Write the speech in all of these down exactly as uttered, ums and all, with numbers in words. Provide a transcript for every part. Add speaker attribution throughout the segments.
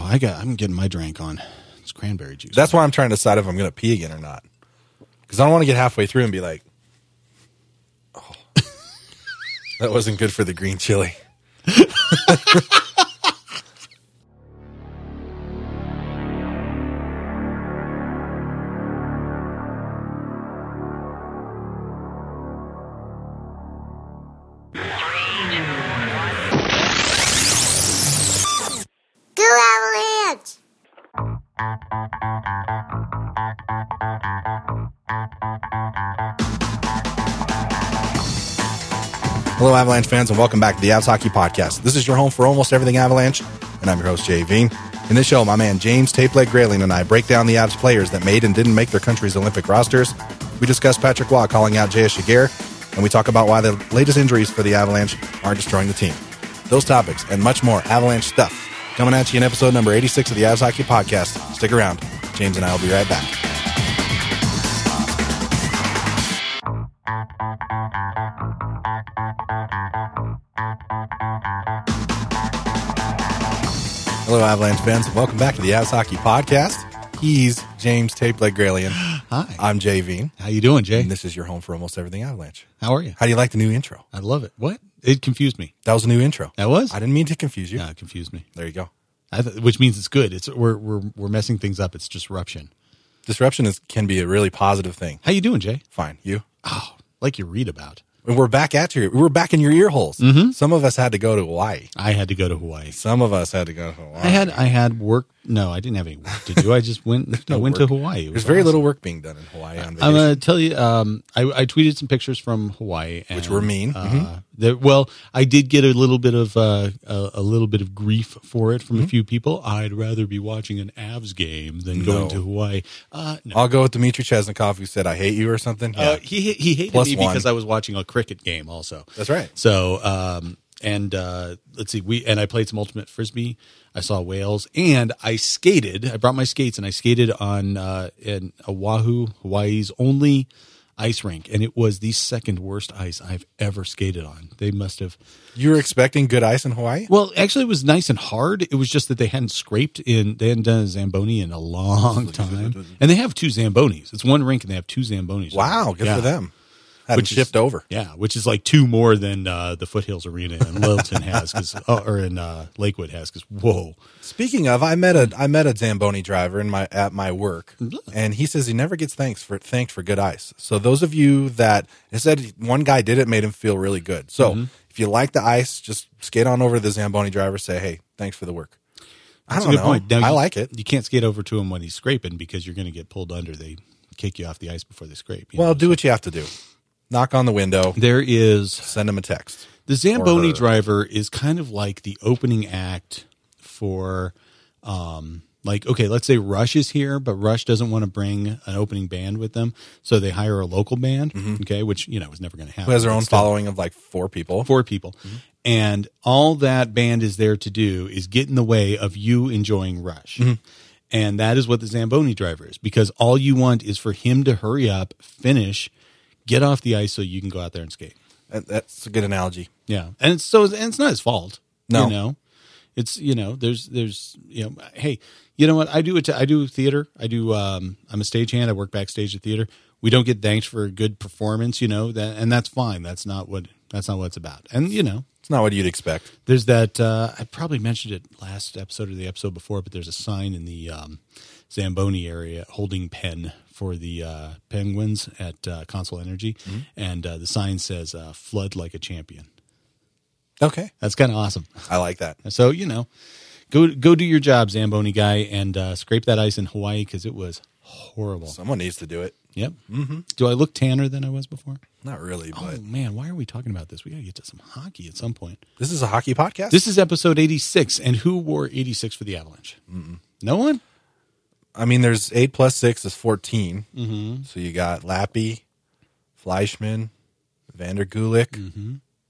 Speaker 1: I got. I'm getting my drink on. It's cranberry juice.
Speaker 2: That's why I'm trying to decide if I'm going to pee again or not. Because I don't want to get halfway through and be like, "Oh, that wasn't good for the green chili." Hello, Avalanche fans, and welcome back to the Avs Hockey Podcast. This is your home for almost everything Avalanche, and I'm your host, Jay Veen. In this show, my man James Tapeleg Grayling and I break down the Avs players that made and didn't make their country's Olympic rosters. We discuss Patrick Waugh calling out J S Giguere, and we talk about why the latest injuries for the Avalanche aren't destroying the team. Those topics and much more Avalanche stuff coming at you in episode number eighty-six of the Avs Hockey Podcast. Stick around. James and I will be right back. Hello, Avalanche fans. Welcome back to the Avs Hockey Podcast. He's James Tapeleg Grayling.
Speaker 1: Hi.
Speaker 2: I'm Jay Veen.
Speaker 1: How you doing, Jay?
Speaker 2: And this is your home for almost everything Avalanche.
Speaker 1: How are you?
Speaker 2: How do you like the new intro?
Speaker 1: I love it. What? It confused me.
Speaker 2: That was a new intro.
Speaker 1: That was?
Speaker 2: I didn't mean to confuse you.
Speaker 1: No, it confused me.
Speaker 2: There you go.
Speaker 1: I th- which means it's good. It's we're we're we're messing things up. It's disruption.
Speaker 2: Disruption is can be a really positive thing.
Speaker 1: How you doing, Jay?
Speaker 2: Fine. You?
Speaker 1: Oh, like you read about.
Speaker 2: And we're back at your. We're back in your ear holes.
Speaker 1: Mm-hmm.
Speaker 2: Some of us had to go to Hawaii.
Speaker 1: I had to go to Hawaii.
Speaker 2: Some of us had to go to Hawaii.
Speaker 1: I had I had work. No, I didn't have any work to do. I just went.
Speaker 2: no
Speaker 1: I went
Speaker 2: work.
Speaker 1: to Hawaii. It was
Speaker 2: There's very
Speaker 1: awesome.
Speaker 2: little work being done in Hawaii on vacation.
Speaker 1: I'm going to tell you, um, I, I tweeted some pictures from Hawaii. And,
Speaker 2: Which were mean.
Speaker 1: Uh,
Speaker 2: Mm-hmm.
Speaker 1: that- well, I did get a little bit of uh, a, a little bit of grief for it from
Speaker 2: Mm-hmm.
Speaker 1: a few people. I'd rather be watching an Avs game than
Speaker 2: No.
Speaker 1: going to Hawaii. Uh, no.
Speaker 2: I'll go with Dmitry Chesnikov, who said, "I hate you" or something. Yeah,
Speaker 1: Uh, he he hated
Speaker 2: Plus
Speaker 1: me
Speaker 2: one.
Speaker 1: because I was watching a cricket game also.
Speaker 2: that's right.
Speaker 1: So, um, and uh, let's see, we and I played some ultimate frisbee. I saw whales, and I skated. I brought my skates, and I skated on uh, in Oahu, Hawaii's only ice rink, and it was the second worst ice I've ever skated on. They must have.
Speaker 2: You were expecting good ice in Hawaii?
Speaker 1: Well, actually, it was nice and hard. It was just that they hadn't scraped in. They hadn't done a Zamboni in a long time, and they have two Zambonis. It's one rink, and they have two Zambonis.
Speaker 2: Wow, good
Speaker 1: Yeah.
Speaker 2: for them. Had
Speaker 1: Which
Speaker 2: them shipped
Speaker 1: is,
Speaker 2: over.
Speaker 1: Yeah, which is like two more than uh, the Foothills Arena in Littleton has, cause, oh, or in uh, Lakewood has. Because whoa,
Speaker 2: Speaking of, I met a I met a Zamboni driver in my at my work, and he says he never gets thanks for thanked for good ice. So those of you that it said one guy did it, made him feel really good. So
Speaker 1: Mm-hmm.
Speaker 2: if you like the ice, just skate on over to the Zamboni driver, say, "Hey, thanks for the work."
Speaker 1: that's
Speaker 2: I don't
Speaker 1: a good
Speaker 2: know.
Speaker 1: point. Now,
Speaker 2: I
Speaker 1: you,
Speaker 2: like it.
Speaker 1: You can't skate over to him when he's scraping because you're going to get pulled under. They kick you off the ice before they scrape. you
Speaker 2: Well,
Speaker 1: know,
Speaker 2: do
Speaker 1: so.
Speaker 2: what you have to do. Knock on the window.
Speaker 1: There is
Speaker 2: Send him a text.
Speaker 1: the Zamboni
Speaker 2: her.
Speaker 1: driver is kind of like the opening act for, um, like okay, let's say Rush is here, but Rush doesn't want to bring an opening band with them, so they hire a local band. Okay, which you know is never going to happen.
Speaker 2: Who has their
Speaker 1: but
Speaker 2: own
Speaker 1: still.
Speaker 2: following of like four people.
Speaker 1: Four people. And all that band is there to do is get in the way of you enjoying Rush. And that is what the Zamboni driver is, because all you want is for him to hurry up, finish, get off the ice so you can go out there and skate.
Speaker 2: That- That's a good analogy.
Speaker 1: Yeah. And it's so and it's not his fault.
Speaker 2: No.
Speaker 1: You know. It's you know, there's there's you know, hey, you know what? I do it I do theater. I do um I'm a stagehand. I work backstage at theater. We don't get thanked for a good performance, you know, that and that's fine. That's not what that's not what it's about. And you know,
Speaker 2: It's not what you'd expect.
Speaker 1: there's that. Uh, I probably mentioned it last episode or the episode before, but there's a sign in the um, Zamboni area holding pen for the uh, Penguins at uh, Consol Energy, and uh, the sign says uh, "Flood like a champion."
Speaker 2: Okay.
Speaker 1: That's kind of awesome.
Speaker 2: I like that.
Speaker 1: So you know, go go do your job, Zamboni guy, and uh, scrape that ice in Hawaii because it was horrible.
Speaker 2: Someone needs to do it.
Speaker 1: Yep. Mm-hmm. Do I look tanner than I was before?
Speaker 2: Not really, but
Speaker 1: Oh man, why are we talking about this? We got to get to some hockey at some point.
Speaker 2: this is a hockey podcast.
Speaker 1: This is episode eighty-six, and who wore eighty-six for the Avalanche? Mm-mm. No one?
Speaker 2: I mean, there's eight plus six is fourteen. Mm-hmm. So you got Lappy, Fleischman, Vander Gulick,
Speaker 1: Mm-hmm.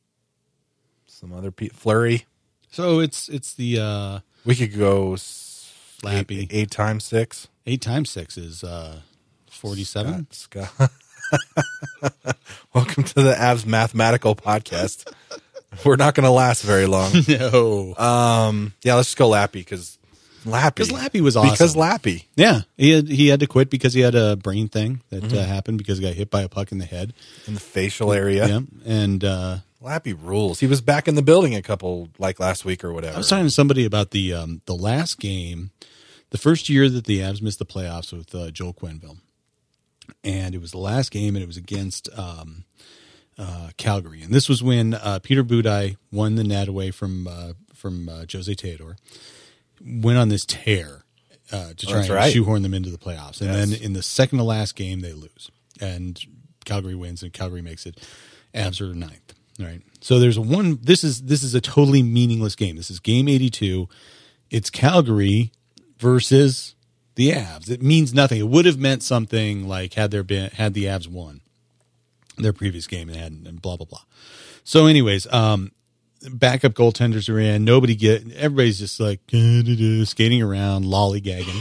Speaker 2: some other pe- Flurry.
Speaker 1: So it's it's the uh,
Speaker 2: We could go s-
Speaker 1: Lappy.
Speaker 2: eight, eight times six.
Speaker 1: eight times six is uh, forty-seven.
Speaker 2: Scott, Scott. Welcome to the Avs Mathematical Podcast. We're not going to last very long.
Speaker 1: No.
Speaker 2: Um, yeah, let's just go Lappy because Lappy.
Speaker 1: Because Lappy was awesome.
Speaker 2: Because Lappy.
Speaker 1: Yeah, he had he had to quit because he had a brain thing that mm-hmm. uh, happened because he got hit by a puck in the head.
Speaker 2: In the facial area.
Speaker 1: Yeah, and... Uh,
Speaker 2: Lappy rules. He was back in the building a couple, like last week or whatever.
Speaker 1: I was talking to somebody about the um, the last game, the first year that the Avs missed the playoffs with uh, Joel Quenneville. And it was the last game, and it was against um, uh, Calgary. And this was when uh, Peter Budaj won the net away from uh, from uh, Jose Teodor, went on this tear uh, to try
Speaker 2: That's
Speaker 1: and
Speaker 2: right.
Speaker 1: shoehorn them into the playoffs. And
Speaker 2: Yes.
Speaker 1: then in the second to last game, they lose. And Calgary wins, and Calgary makes it. Avs are ninth. All right. So there's a one. This is this is a totally meaningless game. This is game eighty-two. It's Calgary versus the Avs. It means nothing. It would have meant something like had there been had the Avs won their previous game and hadn't, and blah blah blah. So, anyways, um, backup goaltenders are in. Nobody get. Everybody's just like skating around, lollygagging.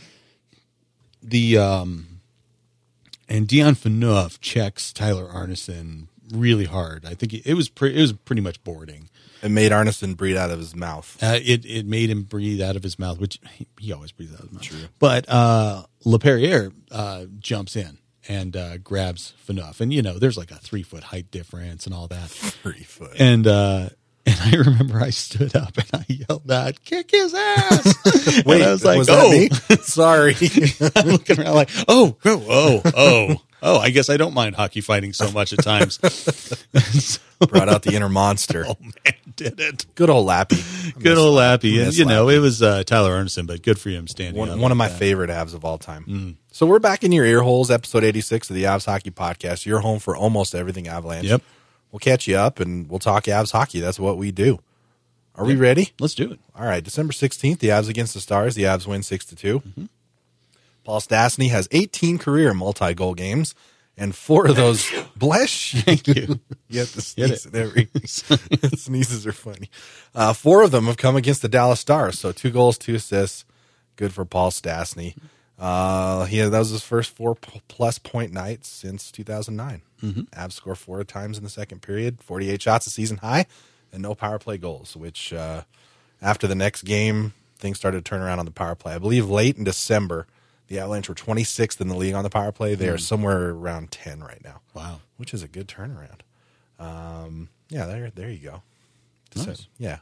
Speaker 1: The um, and Dion Phaneuf checks Tyler Arneson really hard. I think it was pre- it was pretty much boarding.
Speaker 2: It made Arneson breathe out of his mouth.
Speaker 1: Uh, it it made him breathe out of his mouth, which he, he always breathes out of his mouth.
Speaker 2: True.
Speaker 1: But uh, LePerriere uh, jumps in and uh, grabs Phaneuf, and you know there's like a three foot height difference and all that.
Speaker 2: Three foot.
Speaker 1: And uh, and I remember I stood up and I yelled out, "Kick his ass!"
Speaker 2: Wait,
Speaker 1: and I was like,
Speaker 2: was
Speaker 1: "Oh,
Speaker 2: that me? Sorry."
Speaker 1: I'm looking around like, "Oh, oh, oh, oh." Oh, I guess I don't mind hockey fighting so much at times. So,
Speaker 2: brought out the inner monster.
Speaker 1: Oh, man, did it.
Speaker 2: Good old Lappy.
Speaker 1: Good old Lappy. And,
Speaker 2: miss
Speaker 1: you know,
Speaker 2: Lappy.
Speaker 1: it was uh, Tyler Arneson, but good for him standing
Speaker 2: One,
Speaker 1: up.
Speaker 2: one of my
Speaker 1: like that.
Speaker 2: favorite Avs of all time.
Speaker 1: Mm.
Speaker 2: So we're back in your ear holes, episode eighty-six of the Avs Hockey Podcast. You're home for almost everything Avalanche.
Speaker 1: Yep.
Speaker 2: We'll catch you up, and we'll talk Avs hockey. That's what we do. Are we ready?
Speaker 1: Let's do it.
Speaker 2: All right, December sixteenth, the Avs against the Stars. The Avs win six to two. Mm-hmm. Paul Stastny has eighteen career multi-goal games, and four of those, bless you.
Speaker 1: Thank you.
Speaker 2: You have to
Speaker 1: Get
Speaker 2: sneeze at every, sneezes are funny. Uh, four of them have come against the Dallas Stars, so two goals, two assists. Good for Paul Stastny. Uh, he had, that was his first four p- plus point night since two thousand nine. Mm-hmm. Avs score four times in the second period, forty-eight shots a season high, and no power play goals, which uh, after the next game, things started to turn around on the power play. I believe late in December, the Avalanche were twenty-sixth in the league on the power play. They mm. are somewhere around ten right now.
Speaker 1: Wow.
Speaker 2: Which is a good turnaround. Um, yeah, there there you go.
Speaker 1: Nice.
Speaker 2: So, yeah.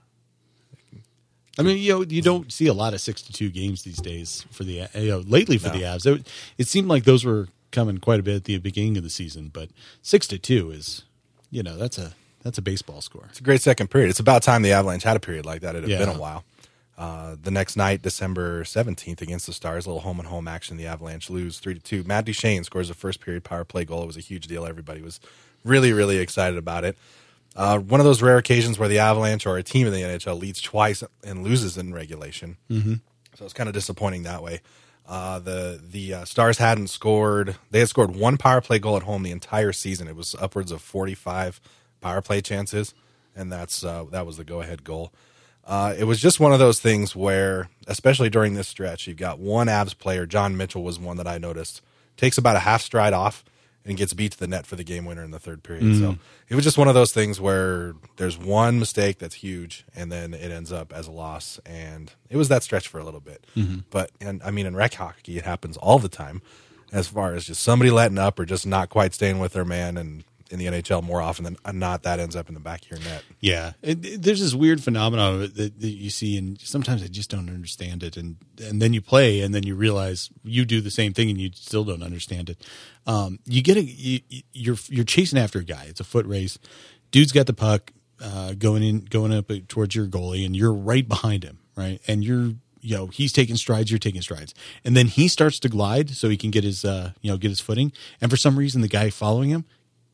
Speaker 1: I mean, you know, you don't see a lot of six to two games these days for the, you know, lately for
Speaker 2: No.
Speaker 1: the Avs. It, it seemed like those were coming quite a bit at the beginning of the season, but six to two is, you know, that's a, that's a baseball score.
Speaker 2: It's a great second period. It's about time the Avalanche had a period like that. It had
Speaker 1: Yeah.
Speaker 2: been a while. Uh, the next night, December seventeenth, against the Stars, a little home and home action. The Avalanche lose three to two. Matt Duchene scores a first period power play goal. It was a huge deal. Everybody was really, really excited about it. Uh, one of those rare occasions where the Avalanche or a team in the N H L leads twice and loses in regulation. Mm-hmm. So it's kind of disappointing that way. Uh, the the uh, Stars hadn't scored. They had scored one power play goal at home the entire season. It was upwards of forty-five power play chances, and that's uh, that was the go ahead goal. Uh, it was just one of those things where, especially during this stretch, you've got one Avs player, John Mitchell was one that I noticed, takes about a half stride off and gets beat to the net for the game winner in the third period. Mm. So it was just one of those things where there's one mistake that's huge, and then it ends up as a loss. And it was that stretch for a little bit. Mm-hmm. But, and I mean, in rec hockey, it happens all the time, as far as just somebody letting up or just not quite staying with their man. And in the N H L, more often than not, that ends up in the back of your net.
Speaker 1: Yeah, it, it, there's this weird phenomenon of it that, that you see, and sometimes I just don't understand it. And and then you play, and then you realize you do the same thing, and you still don't understand it. Um, you get a you, you're you're chasing after a guy. It's a foot race. Dude's got the puck uh, going in, going up towards your goalie, and you're right behind him, right? And you're you know he's taking strides, you're taking strides, and then he starts to glide so he can get his uh, you know get his footing. And for some reason, the guy following him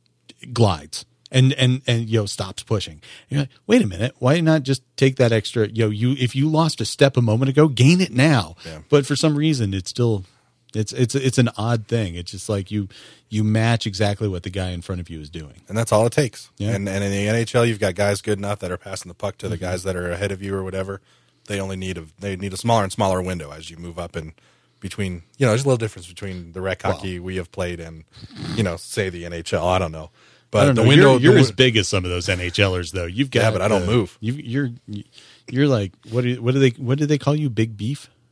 Speaker 1: glides and and and you know stops pushing. And you're like, wait a minute, why not just take that extra? You know, you if you lost a step a moment ago, gain it now.
Speaker 2: Yeah.
Speaker 1: But for some reason, it's still it's it's it's an odd thing. It's just like you you match exactly what the guy in front of you is doing,
Speaker 2: and that's all it takes.
Speaker 1: Yeah.
Speaker 2: And and in the N H L, you've got guys good enough that are passing the puck to the mm-hmm. guys that are ahead of you or whatever. They only need a they need a smaller and smaller window as you move up and. Between, you know, there's a little difference between the rec hockey well, we have played and, you know, say the N H L. I don't know. But
Speaker 1: I don't
Speaker 2: the
Speaker 1: know.
Speaker 2: window.
Speaker 1: You're, you're
Speaker 2: the,
Speaker 1: as big as some of those NHLers, though. You've got.
Speaker 2: Yeah, but I don't
Speaker 1: the,
Speaker 2: move.
Speaker 1: You, you're, you're like, what do, what do they, what do they call you? Big beef?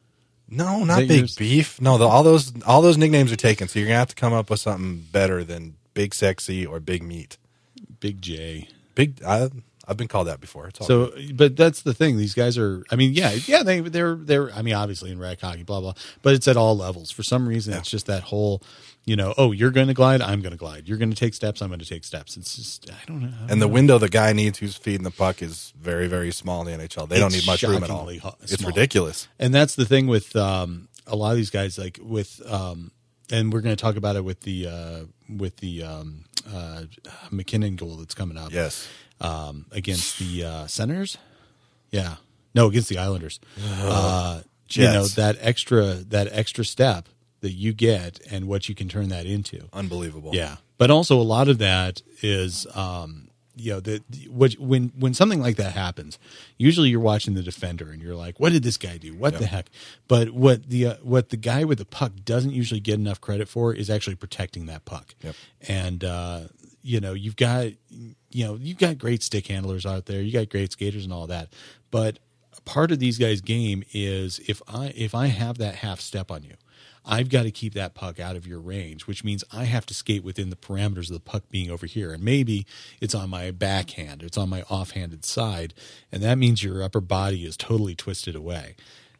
Speaker 2: No, not
Speaker 1: that
Speaker 2: Big
Speaker 1: yours?
Speaker 2: Beef. No, the, all those all those nicknames are taken. So you're gonna have to come up with something better than Big Sexy or Big Meat.
Speaker 1: Big J.
Speaker 2: Big. I, I've been called that before. It's all
Speaker 1: So,
Speaker 2: good.
Speaker 1: but that's the thing. These guys are. I mean, yeah, yeah. They they're they're. I mean, obviously in rec hockey, blah blah. But it's at all levels. For some reason,
Speaker 2: Yeah.
Speaker 1: it's just that whole. You know, oh, you're going to glide. I'm going to glide. You're going to take steps. I'm going to take steps. It's just. I don't know. I don't
Speaker 2: And the
Speaker 1: know.
Speaker 2: window the guy needs who's feeding the puck is very very small in the N H L. They don't
Speaker 1: It's
Speaker 2: need much room at all.
Speaker 1: shockingly ho-
Speaker 2: It's
Speaker 1: small.
Speaker 2: ridiculous.
Speaker 1: And that's the thing with um, a lot of these guys, like with, um, and we're going to talk about it with the uh, with the um, uh, McKinnon goal that's coming up.
Speaker 2: Yes.
Speaker 1: Um, against the uh, Senators. Yeah, no, against the Islanders. Uh, you know,
Speaker 2: Jets.
Speaker 1: that extra that extra step that you get and what you can turn that into.
Speaker 2: Unbelievable.
Speaker 1: Yeah, but also a lot of that is, um, you know, that what when when something like that happens, usually you're watching the defender and you're like, "What did this guy do? What
Speaker 2: Yep.
Speaker 1: the heck?" But what the uh, what the guy with the puck doesn't usually get enough credit for is actually protecting that puck.
Speaker 2: Yep.
Speaker 1: And uh, you know, you've got you know you've got great stick handlers out there, you got great skaters and all that, but part of these guys' game is if I if I have that half step on you, I've got to keep that puck out of your range, which means I have to skate within the parameters of the puck being over here. And maybe it's on my backhand, it's on my offhanded side, and that means your upper body is totally twisted away.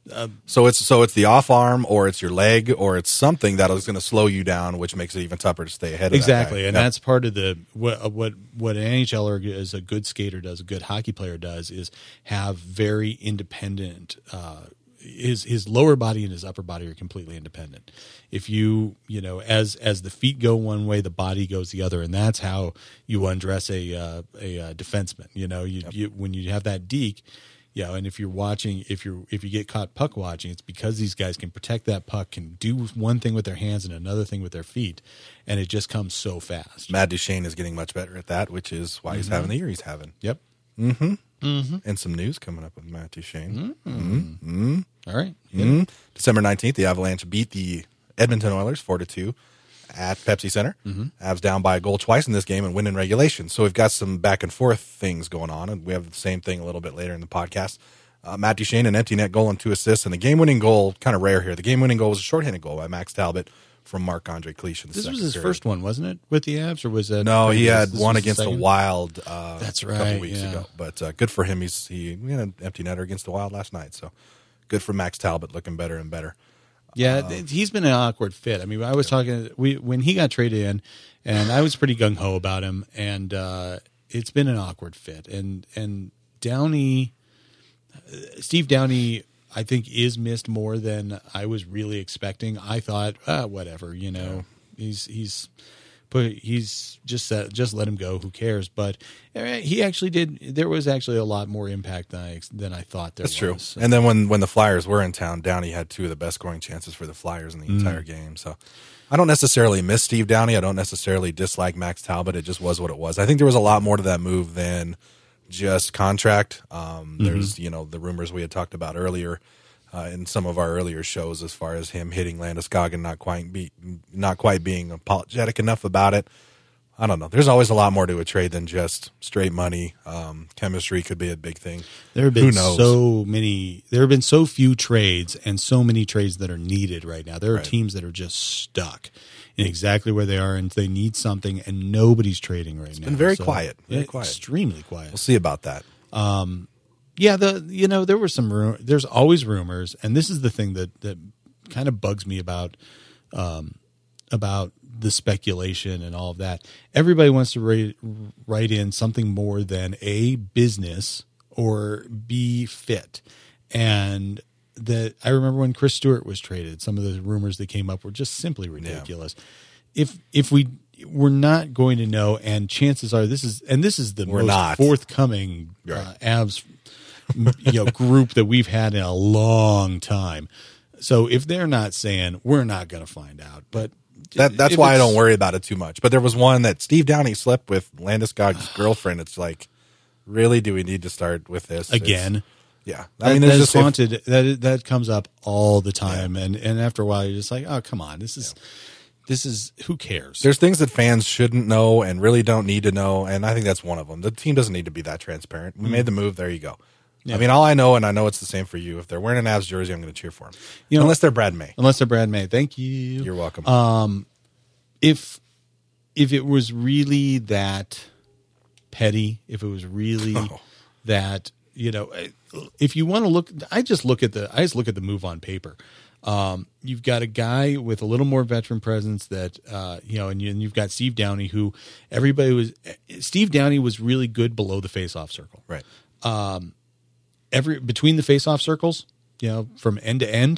Speaker 2: So it's so it's the off arm, or it's your leg, or it's something that is going to slow you down, which makes it even tougher to stay ahead of
Speaker 1: Exactly,
Speaker 2: that guy.
Speaker 1: and
Speaker 2: Yep.
Speaker 1: that's part of the what what what an NHLer is a good skater does, a good hockey player does, is have very independent. Uh, his his lower body and his upper body are completely independent. If you you know as as the feet go one way, the body goes the other, and that's how you undress a uh, a uh, defenseman. You know, you, you when you have that deke. Yeah, and if you're watching, if you're if you get caught puck watching, it's because these guys can protect that puck, can do one thing with their hands and another thing with their feet, and it just comes so fast.
Speaker 2: Matt Duchene is getting much better at that, which is why he's having the year he's having.
Speaker 1: Yep.
Speaker 2: And some news coming up with Matt Duchene.
Speaker 1: All right.
Speaker 2: Mhm. December nineteenth, the Avalanche beat the Edmonton Oilers four to two at Pepsi Center. Avs down by a goal twice in this game and win in regulation. So we've got some back and forth things going on, and we have the same thing a little bit later in the podcast. Uh, Matt Duchene, an empty net goal and two assists, and the game-winning goal, kind of rare here. The game-winning goal was a shorthanded goal by Max Talbot from Marc-Andre Cliche in the
Speaker 1: This
Speaker 2: second
Speaker 1: was his
Speaker 2: period.
Speaker 1: first one, wasn't it, with the Avs, or was that?
Speaker 2: No, he
Speaker 1: previous?
Speaker 2: had
Speaker 1: This
Speaker 2: one
Speaker 1: was the
Speaker 2: against the
Speaker 1: second?
Speaker 2: Wild uh,
Speaker 1: That's
Speaker 2: a couple
Speaker 1: right,
Speaker 2: weeks
Speaker 1: yeah.
Speaker 2: ago. But uh, good for him. He's he we had an empty netter against the Wild last night. So good for Max Talbot, looking better and better.
Speaker 1: Yeah,
Speaker 2: Um,
Speaker 1: th- he's been an awkward fit. I mean, I was talking we when he got traded in, and I was pretty gung ho about him, and uh, it's been an awkward fit. And and Downey, uh, Steve Downey, I think is missed more than I was really expecting. I thought, ah, whatever, you know, he's he's. But he's just said, just let him go. Who cares? But eh, he actually did. There was actually a lot more impact than I than I thought there
Speaker 2: That's
Speaker 1: was.
Speaker 2: true.
Speaker 1: So-
Speaker 2: And then when, when the Flyers were in town, Downey had two of the best scoring chances for the Flyers in the
Speaker 1: Mm.
Speaker 2: entire game. So I don't necessarily miss Steve Downey. I don't necessarily dislike Max Talbot. It just was what it was. I think there was a lot more to that move than just contract. Um,
Speaker 1: Mm-hmm.
Speaker 2: There's, you know, the rumors we had talked about earlier uh, in some of our earlier shows as far as him hitting Landeskog and not quite be, not quite being apologetic enough about it. I don't know. There's always a lot more to a trade than just straight money. Um, chemistry could be a big thing.
Speaker 1: There have
Speaker 2: Who
Speaker 1: been
Speaker 2: knows?
Speaker 1: so many. There have been so few trades, and so many trades that are needed right now. There are
Speaker 2: Right.
Speaker 1: teams that are just stuck in exactly where they are, and they need something, and nobody's trading right now.
Speaker 2: been very
Speaker 1: So,
Speaker 2: quiet, very
Speaker 1: yeah,
Speaker 2: quiet.
Speaker 1: extremely quiet.
Speaker 2: We'll see about that.
Speaker 1: Yeah, the you know there were some ru- there's always rumors, and this is the thing that that kind of bugs me about um, about the speculation and all of that. Everybody wants to write, write in something more than A, business, or B, fit. And that I remember when Chris Stewart was traded, some of the rumors that came up were just simply ridiculous. If if we we're not going to know, and chances are this is and this is the
Speaker 2: We're
Speaker 1: most
Speaker 2: not.
Speaker 1: forthcoming uh,
Speaker 2: Right.
Speaker 1: Avs you know group that we've had in a long time. So if they're not saying, we're not going to find out, but
Speaker 2: That that's
Speaker 1: if
Speaker 2: why I
Speaker 1: it's-
Speaker 2: don't worry about it too much. But there was one that Steve Downey slept with Landeskog's girlfriend. It's like, really, do we need to start with this It's-
Speaker 1: again.
Speaker 2: yeah,
Speaker 1: I
Speaker 2: I mean,
Speaker 1: mean,
Speaker 2: there's
Speaker 1: that's
Speaker 2: just if-
Speaker 1: haunted. That that comes up all the time, and and after a while, you're just like, oh, come on, this is this is who cares?
Speaker 2: there's things that fans shouldn't know and really don't need to know, and I think that's one of them. The team doesn't need to be that transparent. We made the move. There you go.
Speaker 1: Yeah.
Speaker 2: I mean, all I know, and I know it's the same for you, if they're wearing an Avs jersey, I'm going to cheer for them.
Speaker 1: You know,
Speaker 2: Unless they're Brad May.
Speaker 1: Unless they're Brad May. Thank you.
Speaker 2: You're welcome.
Speaker 1: Um, if if it was really that petty, if it was really
Speaker 2: Oh.
Speaker 1: that, you know, if you want to look, I just look at the, I just look at the move on paper. Um, you've got a guy with a little more veteran presence that, uh, you know, and, you, and you've got Steve Downey, who everybody was, Steve Downey was really good below the face-off circle.
Speaker 2: Right.
Speaker 1: Every between the face-off circles, you know, from end to end,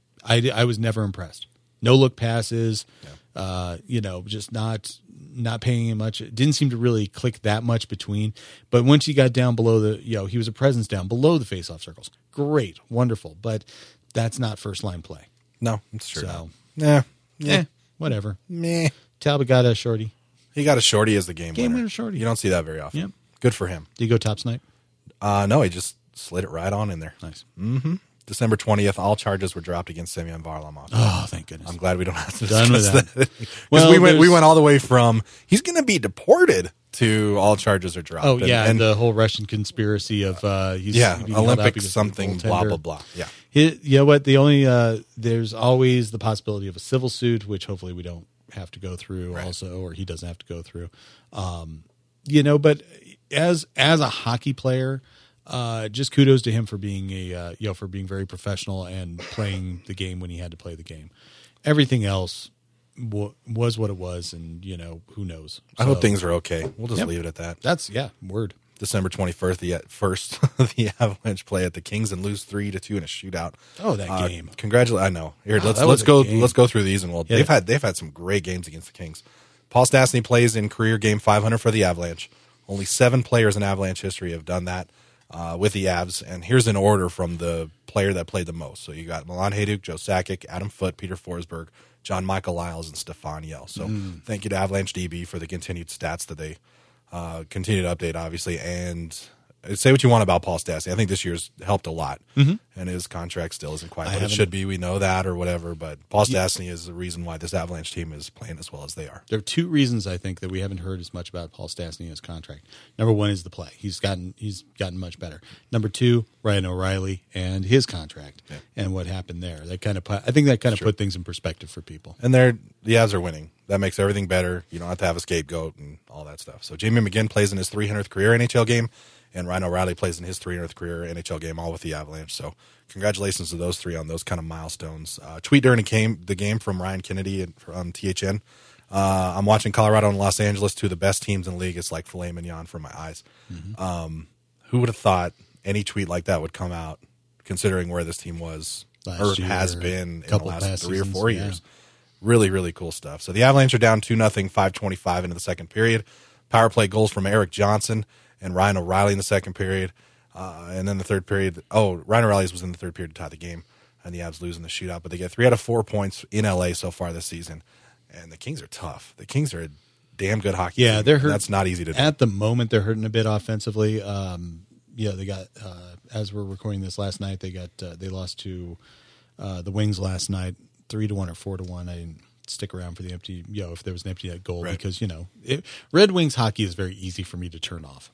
Speaker 1: I, I was never impressed. No look passes, yeah. uh, you know, just not not paying him much. It didn't seem to really click that much between. But once he got down below the, you know, he was a presence down below the face-off circles. Great, wonderful, but that's not first line play.
Speaker 2: No, it's true.
Speaker 1: So,
Speaker 2: yeah,
Speaker 1: yeah, eh, whatever.
Speaker 2: Meh.
Speaker 1: Talbot got a shorty.
Speaker 2: He got a shorty as the game,
Speaker 1: Game
Speaker 2: winner.
Speaker 1: winner shorty.
Speaker 2: You don't see that very often.
Speaker 1: Yep.
Speaker 2: Good for him.
Speaker 1: Did he go top snipe?
Speaker 2: Uh, no, he just slid it right on in there.
Speaker 1: Nice.
Speaker 2: Mm-hmm. December twentieth, all charges were dropped against Semyon Varlamov.
Speaker 1: Oh, thank goodness.
Speaker 2: I'm glad we don't have to
Speaker 1: Done with
Speaker 2: discuss
Speaker 1: that.
Speaker 2: that. Because
Speaker 1: Well,
Speaker 2: we went we
Speaker 1: there's-
Speaker 2: went all the way from he's going to be deported to all charges are dropped.
Speaker 1: Oh,
Speaker 2: And-
Speaker 1: yeah,
Speaker 2: and,
Speaker 1: and the whole Russian conspiracy of uh, he's
Speaker 2: yeah,
Speaker 1: being held out
Speaker 2: Olympic
Speaker 1: because of the
Speaker 2: something, blah
Speaker 1: goaltender.
Speaker 2: blah blah. Yeah,
Speaker 1: He, you know what? The only uh, there's always the possibility of a civil suit, which hopefully we don't have to go through,
Speaker 2: Right.
Speaker 1: also, or he doesn't have to go through. Um, you know, but as as a hockey player, uh, just kudos to him for being a uh, you know for being very professional and playing the game when he had to play the game. Everything else w- was what it was, and you know who knows.
Speaker 2: I hope
Speaker 1: So,
Speaker 2: things are okay. We'll just
Speaker 1: Yep.
Speaker 2: leave it at that.
Speaker 1: That's yeah, word.
Speaker 2: December twenty-first, the first the Avalanche play at the Kings and lose three to two in a shootout.
Speaker 1: Oh, that
Speaker 2: Uh,
Speaker 1: game.
Speaker 2: Congratulations! I know. Here,
Speaker 1: Oh,
Speaker 2: let's
Speaker 1: that
Speaker 2: let's
Speaker 1: was a
Speaker 2: go.
Speaker 1: game.
Speaker 2: Let's go through these, and we'll.
Speaker 1: Yeah.
Speaker 2: They've had they've had some great games against the Kings. Paul Stastny plays in career game five hundred for the Avalanche. Only seven players in Avalanche history have done that uh, with the Avs. And here's an order from the player that played the most. So you got Milan Hajduk, Joe Sakic, Adam Foote, Peter Forsberg, John Michael Lyles, and Stefan Yell. So
Speaker 1: Mm.
Speaker 2: thank you to Avalanche D B for the continued stats that they uh, continue to update, obviously. And say what you want about Paul Stastny. I think this year's helped a lot. Mm-hmm. And his contract still isn't quite
Speaker 1: I
Speaker 2: what it
Speaker 1: haven't-
Speaker 2: should be. We know that or whatever. But Paul Stastny is the reason why this Avalanche team is playing as well as they are.
Speaker 1: There are two reasons I think that we haven't heard as much about Paul Stastny and his contract. Number one is the play; he's gotten he's gotten much better. Number two, Ryan O'Reilly and his contract
Speaker 2: Yeah.
Speaker 1: and what happened there. That kind of put, I think that kind of put things in perspective for people.
Speaker 2: And they're the Avs are winning. That makes everything better. You don't have to have a scapegoat and all that stuff. So Jamie McGinn plays in his three hundredth career N H L game, and Ryan O'Reilly plays in his three hundredth career N H L game, all with the Avalanche. So congratulations to those three on those kind of milestones. Uh, tweet during the game, the game from Ryan Kennedy on T H N. Uh, I'm watching Colorado and Los Angeles, two of the best teams in the league. It's like filet mignon for my eyes.
Speaker 1: Mm-hmm.
Speaker 2: Um, who would have thought any tweet like that would come out, considering where this team was
Speaker 1: Last
Speaker 2: or
Speaker 1: year,
Speaker 2: has been in the
Speaker 1: couple
Speaker 2: last
Speaker 1: past
Speaker 2: three or
Speaker 1: seasons,
Speaker 2: four
Speaker 1: yeah.
Speaker 2: years. Really, really cool stuff. So the Avalanche are down two nothing, five twenty-five into the second period. Power play goals from Eric Johnson and Ryan O'Reilly in the second period. Uh, and then the third period, oh, Ryan O'Reilly's was in the third period to tie the game, and the Avs lose in the shootout. But they get three out of four points in L A so far this season. And the Kings are tough. The Kings are a damn good hockey
Speaker 1: Yeah,
Speaker 2: team.
Speaker 1: they're
Speaker 2: and
Speaker 1: hurt.
Speaker 2: That's not easy to do.
Speaker 1: At the moment, they're hurting a bit offensively. Um, yeah, they got uh, as we're recording this last night, they got uh, they lost to uh, the Wings last night, three to one or four to one. I didn't stick around for the empty, you know, if there was an empty net goal
Speaker 2: Right.
Speaker 1: because you know it, Red Wings hockey is very easy for me to turn off.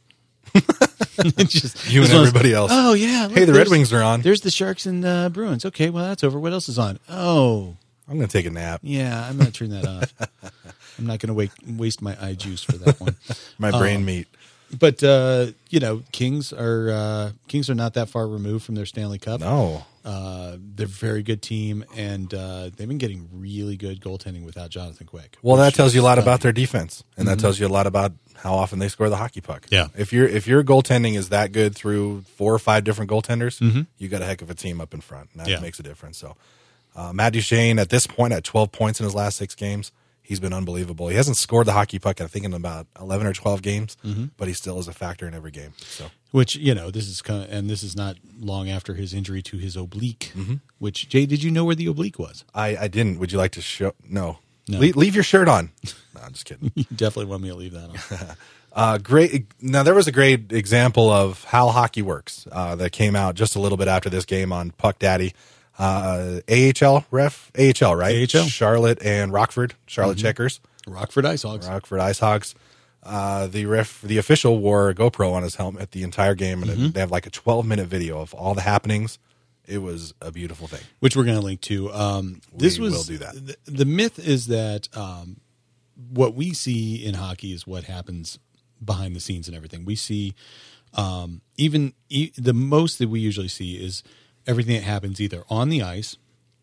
Speaker 1: It's just,
Speaker 2: You and
Speaker 1: it's one of those-
Speaker 2: everybody else.
Speaker 1: Oh yeah, look,
Speaker 2: Hey, the Red
Speaker 1: there's-
Speaker 2: Wings are on.
Speaker 1: There's the Sharks and uh, Bruins. Okay, well that's over. What else is on? Oh
Speaker 2: I'm going to take a nap.
Speaker 1: yeah, I'm going to turn that off. I'm not going to wait, waste my eye juice for that one.
Speaker 2: My brain
Speaker 1: Um,
Speaker 2: meat.
Speaker 1: But uh, you know, Kings are uh, Kings are not that far removed from their Stanley Cup.
Speaker 2: No.
Speaker 1: Uh, they're a very good team, and uh, they've been getting really good goaltending without Jonathan Quick.
Speaker 2: Well, that
Speaker 1: which
Speaker 2: tells you a lot
Speaker 1: is
Speaker 2: about
Speaker 1: stunning.
Speaker 2: their defense, and that tells you a lot about how often they score the hockey puck.
Speaker 1: Yeah.
Speaker 2: If your if your goaltending is that good through four or five different goaltenders, you got a heck of a team up in front, and that
Speaker 1: Yeah.
Speaker 2: makes a difference. So, uh, Matt Duchene at this point at twelve points in his last six games, he's been unbelievable. He hasn't scored the hockey puck, I think, in about eleven or twelve games, but he still is a factor in every game. So,
Speaker 1: Which you know, this is kind of, and this is not long after his injury to his oblique.
Speaker 2: Mm-hmm.
Speaker 1: Which Jay, did you know where the oblique was?
Speaker 2: I, I didn't. Would you like to show? No.
Speaker 1: No.
Speaker 2: Le- leave your shirt on. No, I'm just kidding.
Speaker 1: You definitely want me to leave that on.
Speaker 2: Uh, great. Now there was a great example of how hockey works uh, that came out just a little bit after this game on Puck Daddy. Uh, A H L ref, A H L, right?
Speaker 1: A H L.
Speaker 2: Charlotte and Rockford, Charlotte Checkers,
Speaker 1: Rockford Ice Hogs.
Speaker 2: Rockford Ice Hogs. uh, the ref, the official wore a GoPro on his helmet the entire game, and
Speaker 1: Mm-hmm.
Speaker 2: it, they have like a twelve minute video of all the happenings. It was a beautiful thing.
Speaker 1: Which we're going to link to. Um, this
Speaker 2: We
Speaker 1: was
Speaker 2: will do that.
Speaker 1: The, the myth is that um, what we see in hockey is what happens behind the scenes and everything. We see um, even e- the most that we usually see is everything that happens either on the ice,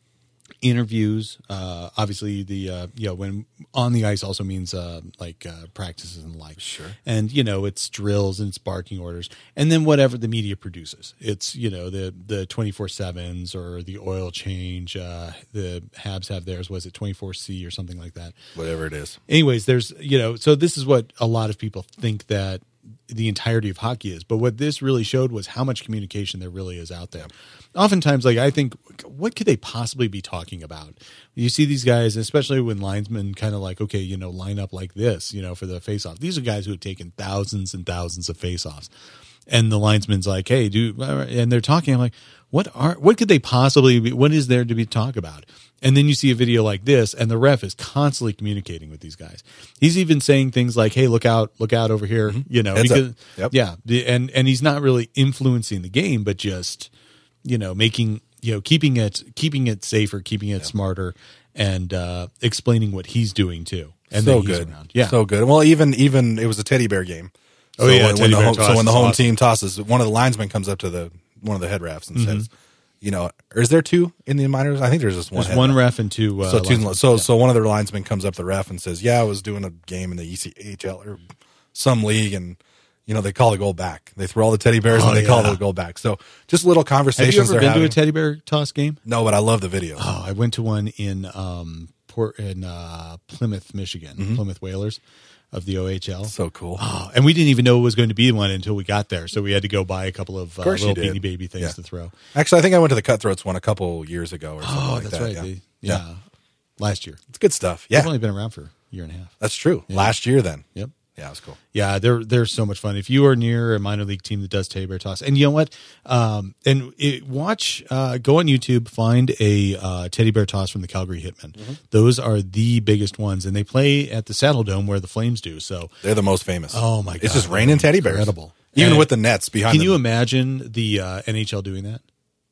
Speaker 1: interviews. Uh, obviously, the uh, you know when on the ice also means uh, like uh, practices and the like.
Speaker 2: Sure.
Speaker 1: And you know it's drills and it's barking orders, and then whatever the media produces. It's you know the the twenty four sevens or the oil change. Uh, the Habs have theirs. Was it twenty four C or something like that?
Speaker 2: Whatever it is.
Speaker 1: Anyways, there's you know so this is what a lot of people think that the entirety of hockey is, but what this really showed was how much communication there really is out there. Oftentimes, like I think, what could they possibly be talking about? You see these guys, especially when linesmen kind of like, okay, you know, line up like this, you know, for the face-off. These are guys who have taken thousands and thousands of face-offs, and the linesman's like, hey, dude, and they're talking. I'm like, what are, what could they possibly be? What is there to be talk about? And then you see a video like this, and the ref is constantly communicating with these guys. He's even saying things like, "Hey, look out, look out over here," you know,
Speaker 2: Heads
Speaker 1: because
Speaker 2: up. Yep.
Speaker 1: yeah, the- and and he's not really influencing the game, but just you know, making you know, keeping it keeping it safer, keeping it smarter, and uh, explaining what he's doing too. And
Speaker 2: So
Speaker 1: then he's
Speaker 2: good.
Speaker 1: around. Yeah.
Speaker 2: So good. Well, even even it was a teddy bear game.
Speaker 1: Oh,
Speaker 2: So
Speaker 1: yeah,
Speaker 2: when,
Speaker 1: teddy
Speaker 2: when the
Speaker 1: bear
Speaker 2: home,
Speaker 1: toss
Speaker 2: so when the
Speaker 1: is
Speaker 2: home
Speaker 1: awesome.
Speaker 2: team tosses, one of the linesmen comes up to the one of the head refs and
Speaker 1: Mm-hmm.
Speaker 2: says, you know, or is there two in the minors? I think there's just one.
Speaker 1: There's
Speaker 2: head
Speaker 1: one
Speaker 2: ref.
Speaker 1: ref and two. Uh,
Speaker 2: So two,
Speaker 1: linesmen.
Speaker 2: so
Speaker 1: Yeah.
Speaker 2: so one of the linesmen comes up to the ref and says, "Yeah, I was doing a game in the E C H L or some league, and you know they call the goal back. They throw all the teddy bears
Speaker 1: Oh,
Speaker 2: and they call
Speaker 1: yeah.
Speaker 2: the goal back." So just little
Speaker 1: Have
Speaker 2: conversations.
Speaker 1: you ever
Speaker 2: they're
Speaker 1: been
Speaker 2: having.
Speaker 1: to a teddy bear toss game?
Speaker 2: No, but I love the videos.
Speaker 1: Oh, I went to one in um, Port in uh, Plymouth, Michigan, Plymouth Whalers of the O H L.
Speaker 2: Mm-hmm. So cool.
Speaker 1: Oh, and we didn't even know it was going to be one until we got there. So we had to go buy a couple of, uh,
Speaker 2: course you
Speaker 1: little
Speaker 2: did.
Speaker 1: Beanie Baby things
Speaker 2: Yeah.
Speaker 1: to throw.
Speaker 2: Actually, I think I went to the Cutthroats one a couple years ago or something
Speaker 1: Oh,
Speaker 2: like
Speaker 1: that's
Speaker 2: that.
Speaker 1: right.
Speaker 2: Yeah.
Speaker 1: They- yeah. Last year.
Speaker 2: It's good stuff.
Speaker 1: They've
Speaker 2: Yeah,
Speaker 1: only been around for a year and a half.
Speaker 2: that's true. Last year, then.
Speaker 1: Yep.
Speaker 2: Yeah, it was cool.
Speaker 1: Yeah, they're they're so much fun. If you are near a minor league team that does teddy bear toss, and you know what, um, and it, watch, uh, go on YouTube, find a uh, teddy bear toss from the Calgary Hitmen.
Speaker 2: Mm-hmm.
Speaker 1: Those are the biggest ones, and they play at the Saddle Dome where the Flames do. So,
Speaker 2: They're the most famous.
Speaker 1: oh my god,
Speaker 2: It's just raining teddy bears.
Speaker 1: incredible.
Speaker 2: Even
Speaker 1: And
Speaker 2: with the nets behind
Speaker 1: can
Speaker 2: them.
Speaker 1: you imagine the uh, N H L doing that?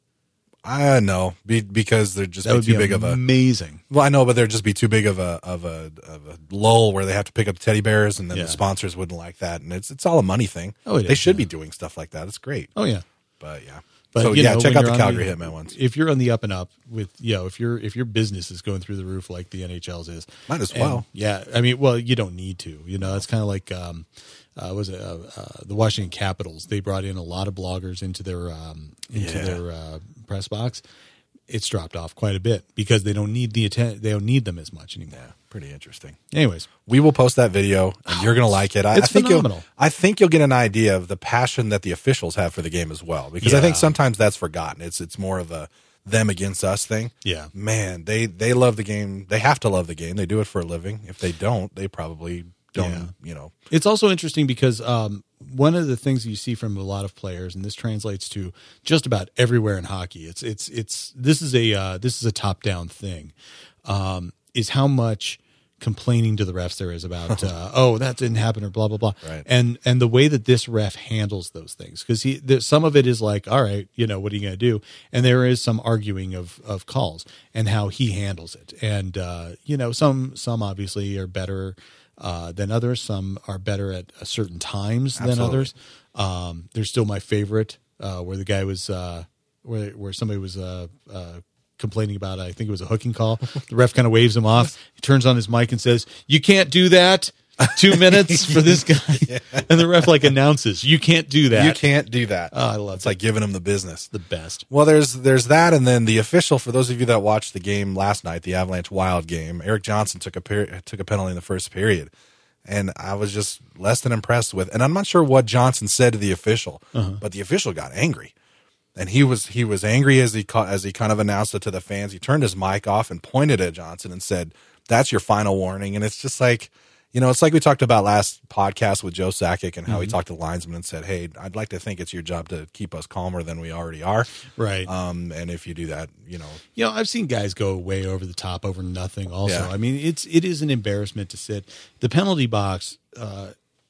Speaker 2: I know be, because they're just
Speaker 1: That
Speaker 2: be
Speaker 1: would
Speaker 2: too
Speaker 1: be
Speaker 2: big of a.
Speaker 1: amazing.
Speaker 2: Well, I know, but there'd just be too big of a of a of a lull where they have to pick up teddy bears, and then
Speaker 1: Yeah.
Speaker 2: the sponsors wouldn't like that, and it's it's all a money thing.
Speaker 1: Oh, it
Speaker 2: they
Speaker 1: is,
Speaker 2: should
Speaker 1: yeah.
Speaker 2: be doing stuff like that. It's great,
Speaker 1: Oh yeah.
Speaker 2: but yeah.
Speaker 1: But
Speaker 2: so
Speaker 1: you
Speaker 2: yeah,
Speaker 1: know,
Speaker 2: check
Speaker 1: when
Speaker 2: out the
Speaker 1: you're on
Speaker 2: Calgary Hitman ones.
Speaker 1: If you're on the up and up with, you know, if your if your business is going through the roof like the N H L's is,
Speaker 2: Might as
Speaker 1: and,
Speaker 2: well.
Speaker 1: yeah, I mean, well, you don't need to. You know, it's kind of like um, uh, was it uh, uh, the Washington Capitals? They brought in a lot of bloggers into their um, into
Speaker 2: Yeah.
Speaker 1: their uh, press box. It's dropped off quite a bit because they don't need the atten- they don't need them as much anymore.
Speaker 2: Yeah, pretty interesting.
Speaker 1: Anyways,
Speaker 2: We will post that video, and you're going to like it. I,
Speaker 1: it's
Speaker 2: I think
Speaker 1: phenomenal.
Speaker 2: You'll, I think you'll get an idea of the passion that the officials have for the game as well, because I think
Speaker 1: Yeah.
Speaker 2: sometimes that's forgotten. It's it's more of a them against us thing.
Speaker 1: Yeah.
Speaker 2: man, they they love the game. They have to love the game. They do it for a living. If they don't, they probably don't.
Speaker 1: Yeah.
Speaker 2: You know,
Speaker 1: It's also interesting because um, one of the things you see from a lot of players, and this translates to just about everywhere in hockey, it's it's it's this is a uh, this is a top down thing, um, is how much complaining to the refs there is about uh, oh that didn't happen or blah blah blah,
Speaker 2: Right.
Speaker 1: and and the way that this ref handles those things, because he there, some of it is like, all right, you know, what are you going to do, and there is some arguing of of calls and how he handles it, and uh, you know, some some obviously are better uh, than others. Some are better at uh, certain times than
Speaker 2: Absolutely.
Speaker 1: others. Um, there's still my favorite uh, where the guy was uh, where where somebody was uh, uh, complaining about, I think it was a hooking call. The ref kind of waves him off. He turns on his mic and says, "You can't do that. Two minutes for this guy." And the ref like announces, "You can't do that."
Speaker 2: you can't do that.
Speaker 1: Oh, I love
Speaker 2: it's like giving them the business.
Speaker 1: the best.
Speaker 2: Well, there's there's that, and then the official. For those of you that watched the game last night, the Avalanche Wild game, Eric Johnson took a per- took a penalty in the first period, and I was just less than impressed with. And I'm not sure what Johnson said to the official, but the official got angry, and he was he was angry as he ca- as he kind of announced it to the fans. He turned his mic off and pointed at Johnson and said, "That's your final warning." And it's just like. You know, it's like we talked about last podcast with Joe Sakic and how
Speaker 1: Mm-hmm.
Speaker 2: he talked to the linesman and said, "Hey, I'd like to think it's your job to keep us calmer than we already are."
Speaker 1: Right.
Speaker 2: Um, and if you do that, you know,
Speaker 1: You know, I've seen guys go way over the top over nothing also.
Speaker 2: Yeah.
Speaker 1: I mean, it's it is an embarrassment to sit. The penalty box uh,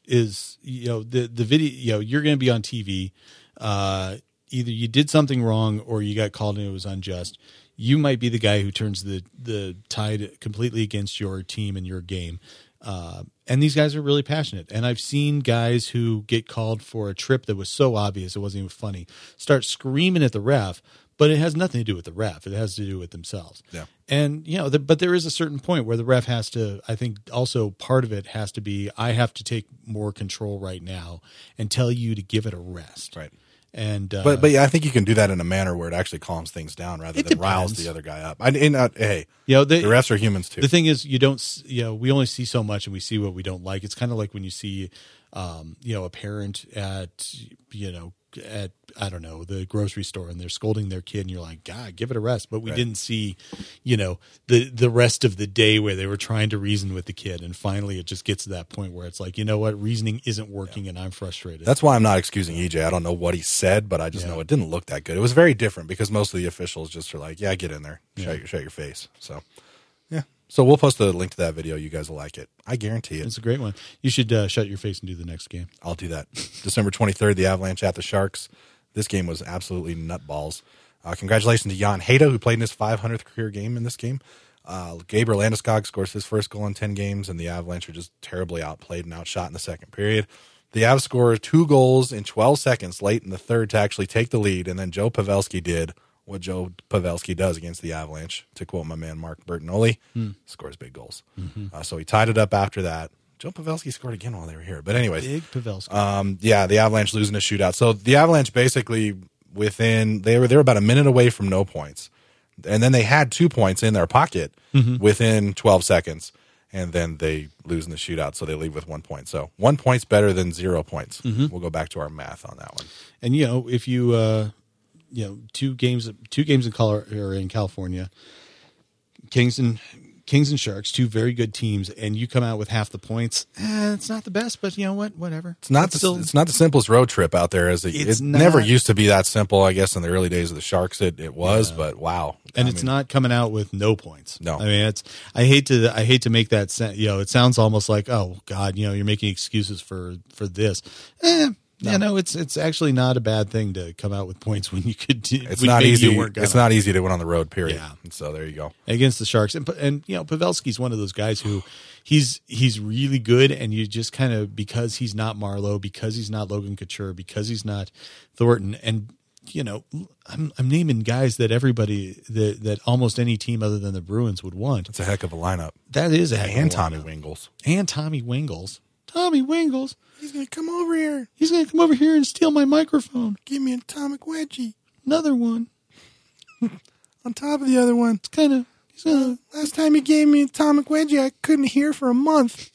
Speaker 1: is, you know, the the video, you know, you're going to be on T V. Uh, either you did something wrong or you got called and it was unjust. You might be the guy who turns the the tide completely against your team and your game. Uh, and these guys are really passionate. And I've seen guys who get called for a trip that was so obvious it wasn't even funny start screaming at the ref, but it has nothing to do with the ref. It has to do with themselves.
Speaker 2: Yeah.
Speaker 1: And, you know, the, but there is a certain point where the ref has to, I think also part of it has to be, I have to take more control right now and tell you to give it a rest.
Speaker 2: Right.
Speaker 1: And uh,
Speaker 2: But but yeah, I think you can do that in a manner where it actually calms things down rather
Speaker 1: It
Speaker 2: than riles
Speaker 1: depends.
Speaker 2: the other guy up. I, and, uh, hey,
Speaker 1: you know, the,
Speaker 2: the refs are humans too.
Speaker 1: The thing is, you don't, s- you know, we only see so much and we see what we don't like. It's kind of like when you see, um, you know, a parent at, you know, at, I don't know, the grocery store and they're scolding their kid and you're like, God, give it a rest. But we
Speaker 2: Right.
Speaker 1: didn't see, you know, the, the rest of the day where they were trying to reason with the kid. And finally it just gets to that point where it's like, you know what, reasoning isn't working and I'm frustrated.
Speaker 2: That's why I'm not excusing E J. I don't know what he said, but I just
Speaker 1: Yeah.
Speaker 2: know it didn't look that good. It was very different because most of the officials just are like, yeah, get in there.
Speaker 1: Yeah.
Speaker 2: Shut, your, shut your face. So, yeah. So we'll post a link to that video. You guys will like it. I guarantee it.
Speaker 1: It's a great one. You should uh, shut your face and do the next game.
Speaker 2: I'll do that. December twenty-third, the Avalanche at the Sharks. This game was absolutely nutballs. Uh, congratulations to Jan Hayda, who played in his five hundredth career game in this game. Uh, Gabriel Landeskog scores his first goal in ten games, and the Avalanche are just terribly outplayed and outshot in the second period. The Avs score two goals in twelve seconds late in the third to actually take the lead, and then Joe Pavelski did what Joe Pavelski does against the Avalanche, to quote my man Mark Bertinoli,
Speaker 1: Hmm.
Speaker 2: scores big goals.
Speaker 1: Mm-hmm.
Speaker 2: Uh, so he tied it up after that. Joe Pavelski scored again while they were here. But anyways,
Speaker 1: Big Pavelski.
Speaker 2: um, yeah, the Avalanche losing a shootout. So the Avalanche basically within they were they were about a minute away from no points, and then they had two points in their pocket
Speaker 1: Mm-hmm.
Speaker 2: within twelve seconds, and then they lose in the shootout, so they leave with one point. So one point's better than zero points.
Speaker 1: Mm-hmm.
Speaker 2: We'll go back to our math on that one.
Speaker 1: And you know, if you uh, you know two games, two games in Colorado or in California, Kings and Kings and Sharks, two very good teams, and you come out with half the points. Eh, it's not the best, but you know what? Whatever.
Speaker 2: It's not the,
Speaker 1: still,
Speaker 2: it's not the simplest road trip out there. As it,
Speaker 1: It's
Speaker 2: it
Speaker 1: not.
Speaker 2: never used to be that simple. I guess in the early days of the Sharks, it, it was,
Speaker 1: Yeah.
Speaker 2: but wow,
Speaker 1: and
Speaker 2: I
Speaker 1: it's
Speaker 2: mean,
Speaker 1: not coming out with no points.
Speaker 2: No.
Speaker 1: I mean it's. I hate to. I hate to make that. sen- You know, it sounds almost like, oh God, you know, you're making excuses for for this. Eh,
Speaker 2: No.
Speaker 1: You know, it's it's actually not a bad thing to come out with points when you could. do-
Speaker 2: It's
Speaker 1: when
Speaker 2: not
Speaker 1: maybe
Speaker 2: easy.
Speaker 1: You weren't
Speaker 2: It's
Speaker 1: gonna.
Speaker 2: not easy to win on the road. Period.
Speaker 1: Yeah.
Speaker 2: And so there you go.
Speaker 1: Against the Sharks, and and you know Pavelski's one of those guys who he's he's really good, and you just kind of because he's not Marlowe, because he's not Logan Couture, because he's not Thornton, and you know I'm I'm naming guys that everybody that that almost any team other than the Bruins would want.
Speaker 2: It's a heck of a lineup.
Speaker 1: That is a heck of a
Speaker 2: And Tommy
Speaker 1: lineup.
Speaker 2: Wingles.
Speaker 1: and Tommy Wingles, Tommy Wingles.
Speaker 2: He's gonna come over here.
Speaker 1: He's gonna come over here and steal my microphone.
Speaker 2: Give me an atomic wedgie
Speaker 1: Another one.
Speaker 2: on top of the other one.
Speaker 1: It's kind of. He's gonna.
Speaker 2: Last time you gave me an atomic wedgie, I couldn't hear for a month.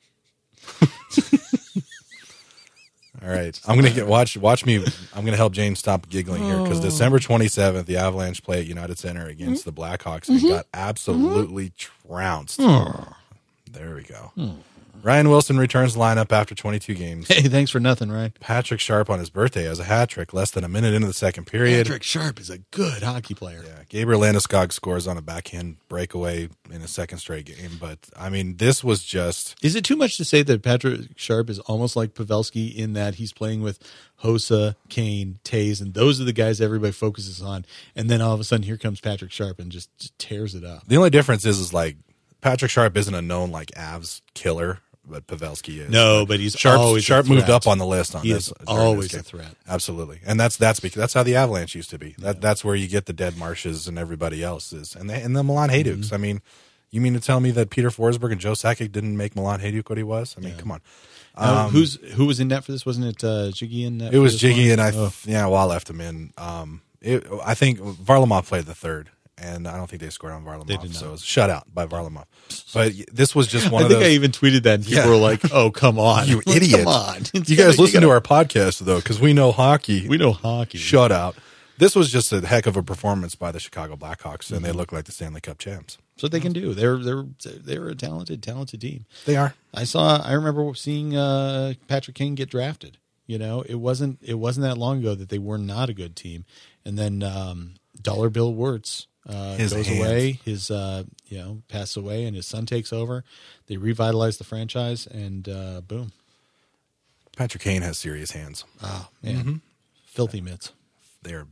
Speaker 2: All right, I'm gonna get watch watch me. I'm gonna help James stop giggling here because December twenty-seventh, the Avalanche play at United Center against the Blackhawks and got absolutely trounced. There we go. Ryan Wilson returns to lineup after twenty-two games.
Speaker 1: Hey, thanks for nothing, right?
Speaker 2: Patrick Sharp on his birthday has a hat trick less than a minute into the second period.
Speaker 1: Patrick Sharp is a good hockey player.
Speaker 2: Yeah, Gabriel Landeskog scores on a backhand breakaway in a second straight game. But, I mean, this was just...
Speaker 1: Is it too much to say that Patrick Sharp is almost like Pavelski in that he's playing with Hossa, Kane, Taves, and those are the guys everybody focuses on. And then all of a sudden, here comes Patrick Sharp and just, just tears it up.
Speaker 2: The only difference is, is like, Patrick Sharp isn't a known, like, Avs killer, but Pavelski is.
Speaker 1: No, but he's
Speaker 2: Sharp,
Speaker 1: always a
Speaker 2: Sharp moved
Speaker 1: threat.
Speaker 2: up on the list on
Speaker 1: He
Speaker 2: this.
Speaker 1: is
Speaker 2: during this
Speaker 1: always
Speaker 2: game.
Speaker 1: a threat.
Speaker 2: Absolutely. And that's that's because that's how the Avalanche used to be. That That's where you get the Dead Marshes and everybody else is. And, they, and the Milan Hayduks.
Speaker 1: Mm-hmm.
Speaker 2: I mean, you mean to tell me that Peter Forsberg and Joe Sakic didn't make Milan Hayduk what he was? I mean,
Speaker 1: Yeah.
Speaker 2: come on.
Speaker 1: Now,
Speaker 2: Um,
Speaker 1: who's who was in net for this? Wasn't it uh, Jiggy in net?
Speaker 2: It was
Speaker 1: for this
Speaker 2: Jiggy,
Speaker 1: one?
Speaker 2: and I,
Speaker 1: Oh.
Speaker 2: yeah, well, I left him in. Um, it, I think Varlamov played the third, and I don't think they scored on Varlamov.
Speaker 1: They did not.
Speaker 2: So it was a shutout by Varlamov. But this was just one
Speaker 1: I
Speaker 2: of
Speaker 1: think
Speaker 2: those.
Speaker 1: I even tweeted that, and people
Speaker 2: Yeah.
Speaker 1: were like, "Oh, come on,
Speaker 2: You idiot.
Speaker 1: Come on,
Speaker 2: You guys listen to our podcast, though, because we know hockey.
Speaker 1: We know hockey.
Speaker 2: Shutout. This was just a heck of a performance by the Chicago Blackhawks, and they
Speaker 1: Mm-hmm.
Speaker 2: look like the Stanley Cup champs.
Speaker 1: That's what they can do. They're they're they're a talented, talented team.
Speaker 2: They are.
Speaker 1: I saw. I remember seeing uh, Patrick Kane get drafted. You know, it wasn't it wasn't that long ago that they were not a good team. And then um, Dollar Bill Wirtz uh,
Speaker 2: His
Speaker 1: goes
Speaker 2: hands.
Speaker 1: away. His uh, you know passes away, and his son takes over. They revitalize the franchise, and uh, boom.
Speaker 2: Patrick Kane has serious hands.
Speaker 1: Oh, man. Mm-hmm. Filthy mitts.
Speaker 2: They're,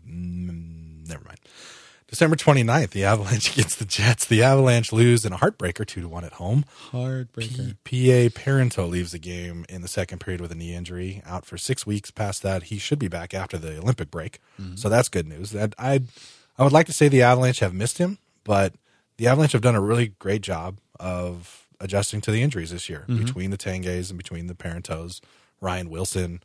Speaker 2: mm, never mind. December twenty-ninth, the Avalanche against the Jets. The Avalanche lose in a heartbreaker, two to one at home.
Speaker 1: Heartbreaker.
Speaker 2: P A Parento leaves the game in the second period with a knee injury, out for six weeks. Past that, he should be back after the Olympic break. Mm-hmm. So that's good news. That I I would like to say the Avalanche have missed him, but the Avalanche have done a really great job of adjusting to the injuries this year, mm-hmm. between the Tanguays and between the Parentos, Ryan Wilson.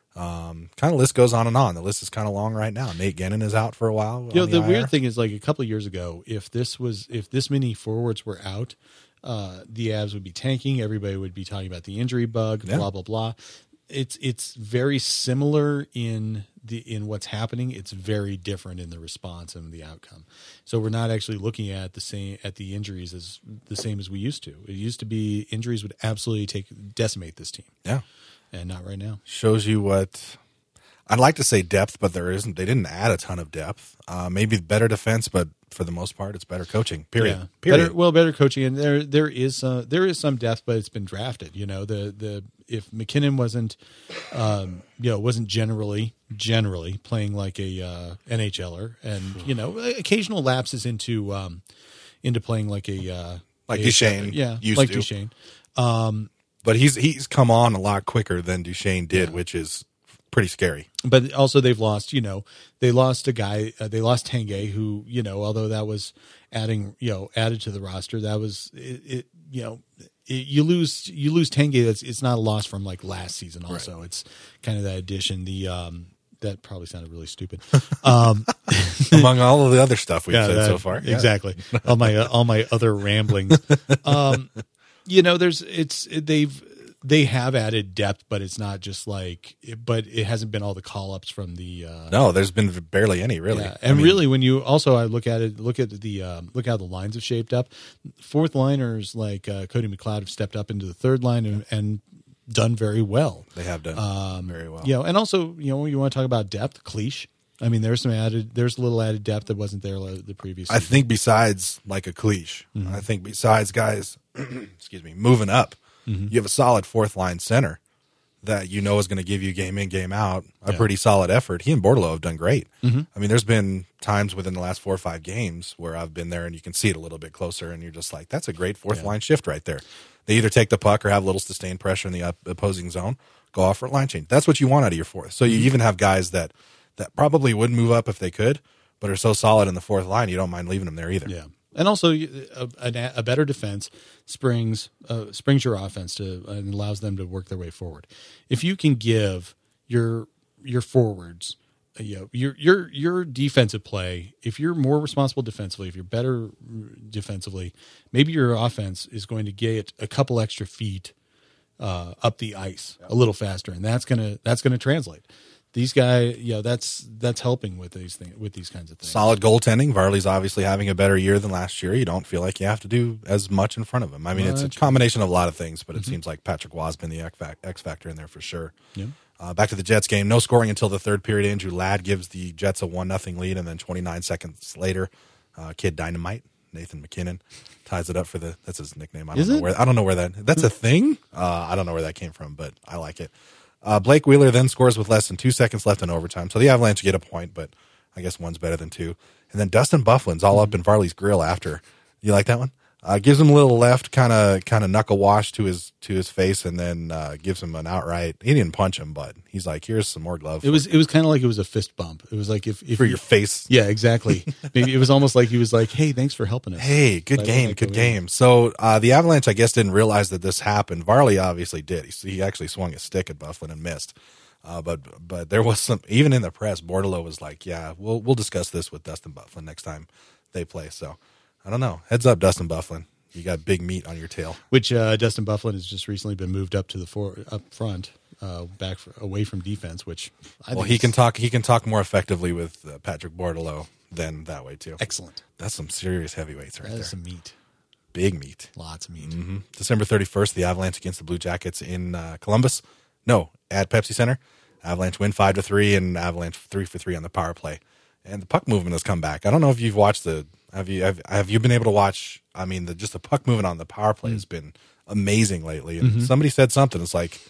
Speaker 2: Um, kind of list goes on and on. The list is kind of long right now. Nate Gennon is out for a while.
Speaker 1: You know, the, the weird thing is, like a couple of years ago, if this was if this many forwards were out, uh, the Avs would be tanking. Everybody would be talking about the injury bug. Yeah. Blah blah blah. It's it's very similar in the in what's happening. It's very different in the response and the outcome. So we're not actually looking at the same at the injuries as the same as we used to. It used to be injuries would absolutely take decimate this team.
Speaker 2: Yeah.
Speaker 1: And not right now.
Speaker 2: Shows you what I'd like to say depth, but there isn't. They didn't add a ton of depth. Uh, maybe better defense, but for the most part, it's better coaching. Period.
Speaker 1: Yeah.
Speaker 2: Period.
Speaker 1: Better, well, better coaching, and there there is uh, there is some depth, but it's been drafted. You know, the the if McKinnon wasn't, um, you know, wasn't generally generally playing like a uh, N H L er, and you know, occasional lapses into um, into playing like a uh,
Speaker 2: like
Speaker 1: a,
Speaker 2: Duchesne,
Speaker 1: yeah,
Speaker 2: used
Speaker 1: like
Speaker 2: to.
Speaker 1: Duchesne. Um,
Speaker 2: But he's he's come on a lot quicker than Duchesne did, yeah. which is pretty scary.
Speaker 1: But also they've lost, you know, they lost a guy, uh, they lost Tanguay, who, you know, although that was adding, you know, added to the roster, that was, it, it you know, it, you lose, you lose Tanguay. That's, it's not a loss from like last season. Also, right. It's kind of that addition. The, um, that probably sounded really stupid. Um,
Speaker 2: among all of the other stuff we've
Speaker 1: yeah,
Speaker 2: said
Speaker 1: that,
Speaker 2: so far.
Speaker 1: Exactly. Yeah. all my, uh, all my other ramblings. Um, You know, there's it's they've they have added depth, but it's not just like, but it hasn't been all the call ups from the. Uh,
Speaker 2: no, there's been barely any really.
Speaker 1: Yeah. And I mean, really, when you also I look at it, look at the um, look how the lines have shaped up. Fourth liners like uh, Cody McLeod have stepped up into the third line and, and done very well.
Speaker 2: They have done
Speaker 1: um,
Speaker 2: very well.
Speaker 1: You know, and also you know you want to talk about depth, Cliche. I mean, there's some added, there's a little added depth that wasn't there the previous season.
Speaker 2: I think besides like a Cliche, mm-hmm. I think besides guys, excuse me, moving up, mm-hmm. you have a solid fourth line center that you know is going to give you game in, game out, a yeah. pretty solid effort. He and Bordelot have done great. Mm-hmm. I mean, there's been times within the last four or five games where I've been there and you can see it a little bit closer and you're just like, that's a great fourth yeah. line shift right there. They either take the puck or have a little sustained pressure in the opposing zone, go off for line change. That's what you want out of your fourth. So you mm-hmm. even have guys that, that probably wouldn't move up if they could, but are so solid in the fourth line, you don't mind leaving them there either.
Speaker 1: Yeah. And also, a, a, a better defense springs uh, springs your offense to and allows them to work their way forward. If you can give your your forwards, uh, you know, your your your defensive play, if you're more responsible defensively, if you're better defensively, maybe your offense is going to get a couple extra feet uh, up the ice a little faster, and that's gonna that's gonna translate. These guys, you know, that's that's helping with these things, with these kinds of things.
Speaker 2: Solid goaltending. Varley's obviously having a better year than last year. You don't feel like you have to do as much in front of him. I mean, much. It's a combination of a lot of things, but it mm-hmm. seems like Patrick Waugh's been the X factor in there for sure.
Speaker 1: Yeah.
Speaker 2: Uh, back to the Jets game. No scoring until the third period. Andrew Ladd gives the Jets a one nothing lead, and then twenty-nine seconds later, uh, Kid Dynamite, Nathan McKinnon, ties it up for the. That's his nickname. I don't
Speaker 1: Is
Speaker 2: know
Speaker 1: it?
Speaker 2: where. I don't know where that. That's a thing. Uh, I don't know where that came from, but I like it. Uh, Blake Wheeler then scores with less than two seconds left in overtime. So the Avalanche get a point, but I guess one's better than two. And then Dustin Byfuglien's all up in Varley's grill after. You like that one? Uh, gives him a little left, kind of kind of knuckle wash to his to his face, and then uh, gives him an outright. He didn't punch him, but he's like, "Here's some more glove."
Speaker 1: It was it was kind of like it was a fist bump. It was like if, if
Speaker 2: for
Speaker 1: you,
Speaker 2: your face.
Speaker 1: Yeah, exactly. Maybe it was almost like he was like, "Hey, thanks for helping us."
Speaker 2: Hey, good like, game, like, good game. In. So uh, the Avalanche, I guess, didn't realize that this happened. Varley obviously did. He, he actually swung his stick at Byfuglien and missed. Uh, but but there was some, even in the press, Bordelot was like, "Yeah, we'll we'll discuss this with Dustin Byfuglien next time they play." So I don't know. Heads up, Dustin Byfuglien. You got big meat on your tail.
Speaker 1: Which uh, Dustin Byfuglien has just recently been moved up to the for, up front, uh, back for, away from defense. Which I
Speaker 2: well,
Speaker 1: think
Speaker 2: he can talk. He can talk more effectively with uh, Patrick Bordelot than that way too.
Speaker 1: Excellent.
Speaker 2: That's some serious heavyweights right
Speaker 1: that
Speaker 2: there.
Speaker 1: That's some meat.
Speaker 2: Big meat.
Speaker 1: Lots of meat.
Speaker 2: Mm-hmm. December thirty-first, the Avalanche against the Blue Jackets in uh, Columbus. No, at Pepsi Center. Avalanche win five to three, and Avalanche three for three on the power play. And the puck movement has come back. I don't know if you've watched the. Have you have, have you been able to watch? I mean, the, just the puck movement on the power play mm. has been amazing lately. And mm-hmm. somebody said something. It's like,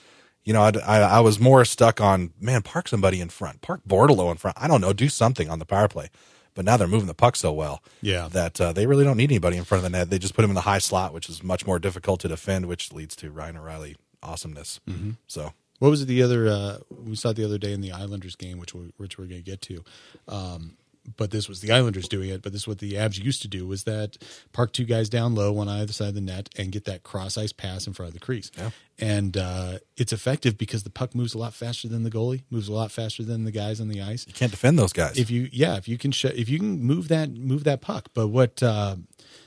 Speaker 2: You know, I, I, I was more stuck on, man, park somebody in front. Park Bordeleau in front. I don't know, do something on the power play. But now they're moving the puck so well
Speaker 1: yeah.
Speaker 2: that uh, they really don't need anybody in front of the net. They just put him in the high slot, which is much more difficult to defend, which leads to Ryan O'Reilly awesomeness. Mm-hmm. So,
Speaker 1: what was it the other, uh, we saw it the other day in the Islanders game, which, we, which we're going to get to. Um, but this was the Islanders doing it, but this is what the Avs used to do, was that park two guys down low, one on either side of the net, and get that cross-ice pass in front of the crease.
Speaker 2: Yeah.
Speaker 1: And uh, it's effective because the puck moves a lot faster than the goalie, moves a lot faster than the guys on the ice.
Speaker 2: You can't defend those guys.
Speaker 1: If you, yeah, if you can, sh- if you can move that, move that puck. But what uh,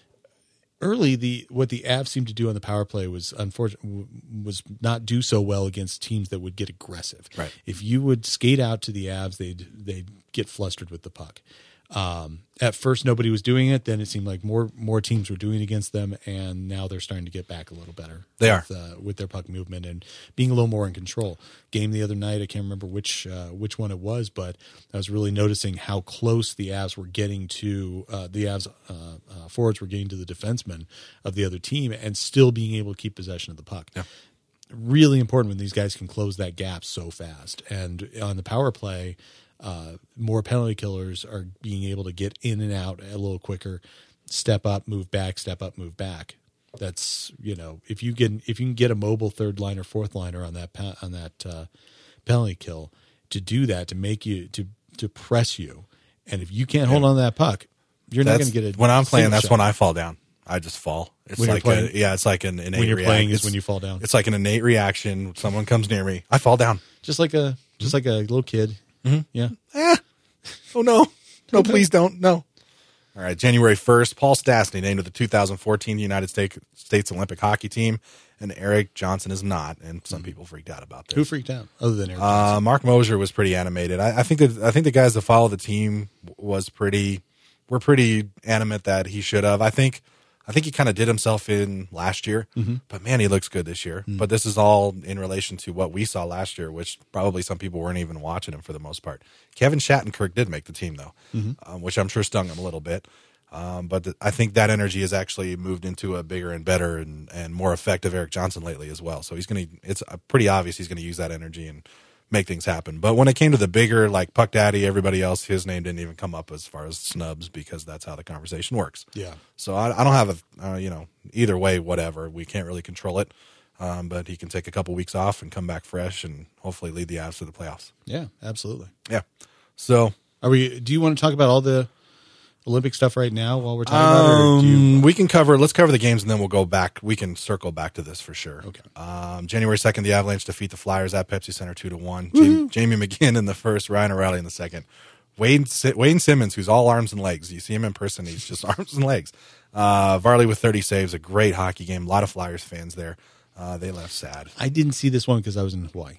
Speaker 1: early the what the Avs seemed to do on the power play was unfortunate was not do so well against teams that would get aggressive.
Speaker 2: Right.
Speaker 1: If you would skate out to the Avs, they'd they'd get flustered with the puck. Um, at first, nobody was doing it. Then it seemed like more more teams were doing it against them, and now they're starting to get back a little better.
Speaker 2: They
Speaker 1: with,
Speaker 2: are
Speaker 1: uh, with their puck movement and being a little more in control. Game the other night, I can't remember which uh, which one it was, but I was really noticing how close the Avs were getting to uh, the Avs uh, uh, forwards were getting to the defensemen of the other team, and still being able to keep possession of the puck.
Speaker 2: Yeah.
Speaker 1: Really important when these guys can close that gap so fast. And on the power play, Uh, more penalty killers are being able to get in and out a little quicker, step up, move back, step up, move back. That's, you know, if you get if you can get a mobile third liner, fourth liner on that on that uh, penalty kill to do that, to make you to to press you, and if you can't hold on to that puck, you're
Speaker 2: that's,
Speaker 1: not going to get it.
Speaker 2: When I'm playing, that's shot. When I fall down. I just fall. It's
Speaker 1: when
Speaker 2: like a, yeah, it's like an innate
Speaker 1: when you're
Speaker 2: reaction.
Speaker 1: playing is
Speaker 2: it's,
Speaker 1: when you fall down.
Speaker 2: It's like an innate reaction. Someone comes near me, I fall down.
Speaker 1: Just like a just mm-hmm. like a little kid.
Speaker 2: Mm-hmm.
Speaker 1: Yeah.
Speaker 2: Eh. Oh, no. No, please don't. No. All right. January first, Paul Stastny named to the two thousand fourteen United States, States Olympic hockey team, and Eric Johnson is not, and some mm-hmm. people freaked out about this.
Speaker 1: Who freaked out other than Eric
Speaker 2: uh,
Speaker 1: Johnson?
Speaker 2: Mark Mosier was pretty animated. I, I think that I think the guys that follow the team was pretty were pretty animate that he should have. I think I think he kind of did himself in last year, mm-hmm. but man, he looks good this year. Mm-hmm. But this is all in relation to what we saw last year, which probably some people weren't even watching him for the most part. Kevin Shattenkirk did make the team, though, mm-hmm. um, which I'm sure stung him a little bit. Um, but the, I think that energy has actually moved into a bigger and better and, and more effective Eric Johnson lately as well. So he's going to, it's pretty obvious he's going to use that energy and make things happen. But when it came to the bigger, like Puck Daddy, everybody else, his name didn't even come up as far as snubs because that's how the conversation works.
Speaker 1: Yeah.
Speaker 2: So I, I don't have a, uh, you know, either way, whatever. We can't really control it. Um, but he can take a couple weeks off and come back fresh and hopefully lead the Avs to the playoffs.
Speaker 1: Yeah, absolutely.
Speaker 2: Yeah. So
Speaker 1: are we, do you want to talk about all the Olympic stuff right now while we're talking about it? Or do you...
Speaker 2: Um, we can cover, let's cover the games and then we'll go back. We can circle back to this for sure.
Speaker 1: Okay.
Speaker 2: Um, January second, the Avalanche defeat the Flyers at Pepsi Center two to one. Jamie, Jamie McGinn in the first, Ryan O'Reilly in the second. Wayne, Wayne Simmons, who's all arms and legs. You see him in person, he's just arms and legs. Uh, Varley with thirty saves, a great hockey game. A lot of Flyers fans there. Uh, they left sad.
Speaker 1: I didn't see this one because I was in Hawaii.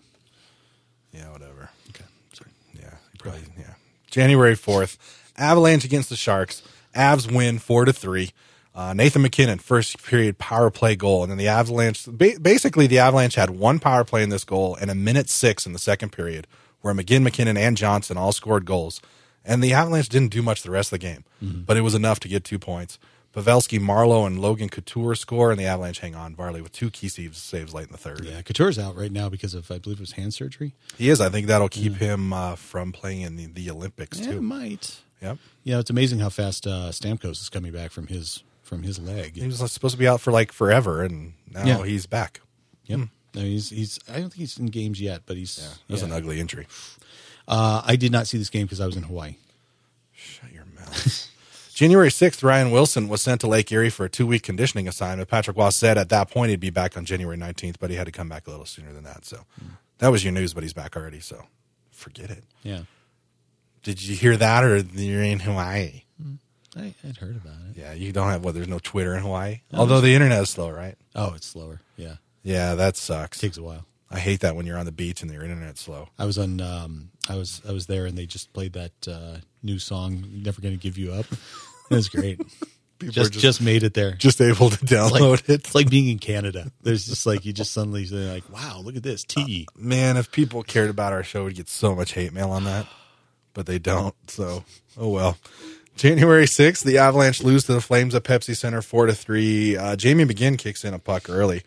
Speaker 2: Yeah, whatever. Okay. Sorry. Yeah. Probably, yeah. January fourth, Avalanche against the Sharks. Avs win four to three. Uh, Nathan McKinnon, first period power play goal. And then the Avalanche, ba- basically the Avalanche had one power play in this goal and a minute six in the second period where McGinn, McKinnon, and Johnson all scored goals. And the Avalanche didn't do much the rest of the game, mm-hmm. but it was enough to get two points. Pavelski, Marlowe, and Logan Couture score, and the Avalanche hang on. Varley with two key saves, saves late in the third.
Speaker 1: Yeah, Couture's out right now because of, I believe it was hand surgery.
Speaker 2: He is. I think that'll keep yeah. him uh, from playing in the, the Olympics,
Speaker 1: yeah,
Speaker 2: too.
Speaker 1: It might.
Speaker 2: Yep.
Speaker 1: Yeah, it's amazing how fast uh, Stamkos is coming back from his from his leg.
Speaker 2: He was supposed to be out for like forever, and now yeah. he's back.
Speaker 1: Yep. Hmm. No, he's he's. I don't think he's in games yet, but he's.
Speaker 2: Yeah, that's yeah. an ugly injury.
Speaker 1: Uh, I did not see this game because I was in Hawaii.
Speaker 2: Shut your mouth. January sixth, Ryan Wilson was sent to Lake Erie for a two-week conditioning assignment. Patrick Waugh said at that point he'd be back on January nineteenth, but he had to come back a little sooner than that. So mm. that was your news, but he's back already, so forget it.
Speaker 1: Yeah.
Speaker 2: Did you hear that, or you're in Hawaii?
Speaker 1: Mm. I, I'd heard about it.
Speaker 2: Yeah, you don't have, well, there's no Twitter in Hawaii? No, although the internet is slow, right?
Speaker 1: Oh, it's slower, yeah.
Speaker 2: Yeah, that sucks.
Speaker 1: It takes a while.
Speaker 2: I hate that when you're on the beach and your internet's slow.
Speaker 1: I was on, um, I was I was there, and they just played that uh, new song, Never Gonna Give You Up. It was great. just, just just made it there.
Speaker 2: Just able to download
Speaker 1: it's like,
Speaker 2: it.
Speaker 1: It's like being in Canada. There's just like, you just suddenly say like, wow, look at this, T.
Speaker 2: Uh, man, if people cared about our show, we'd get so much hate mail on that. But they don't, so, oh well. January sixth, the Avalanche lose to the Flames at Pepsi Center four to three. Uh, Jamie McGinn kicks in a puck early.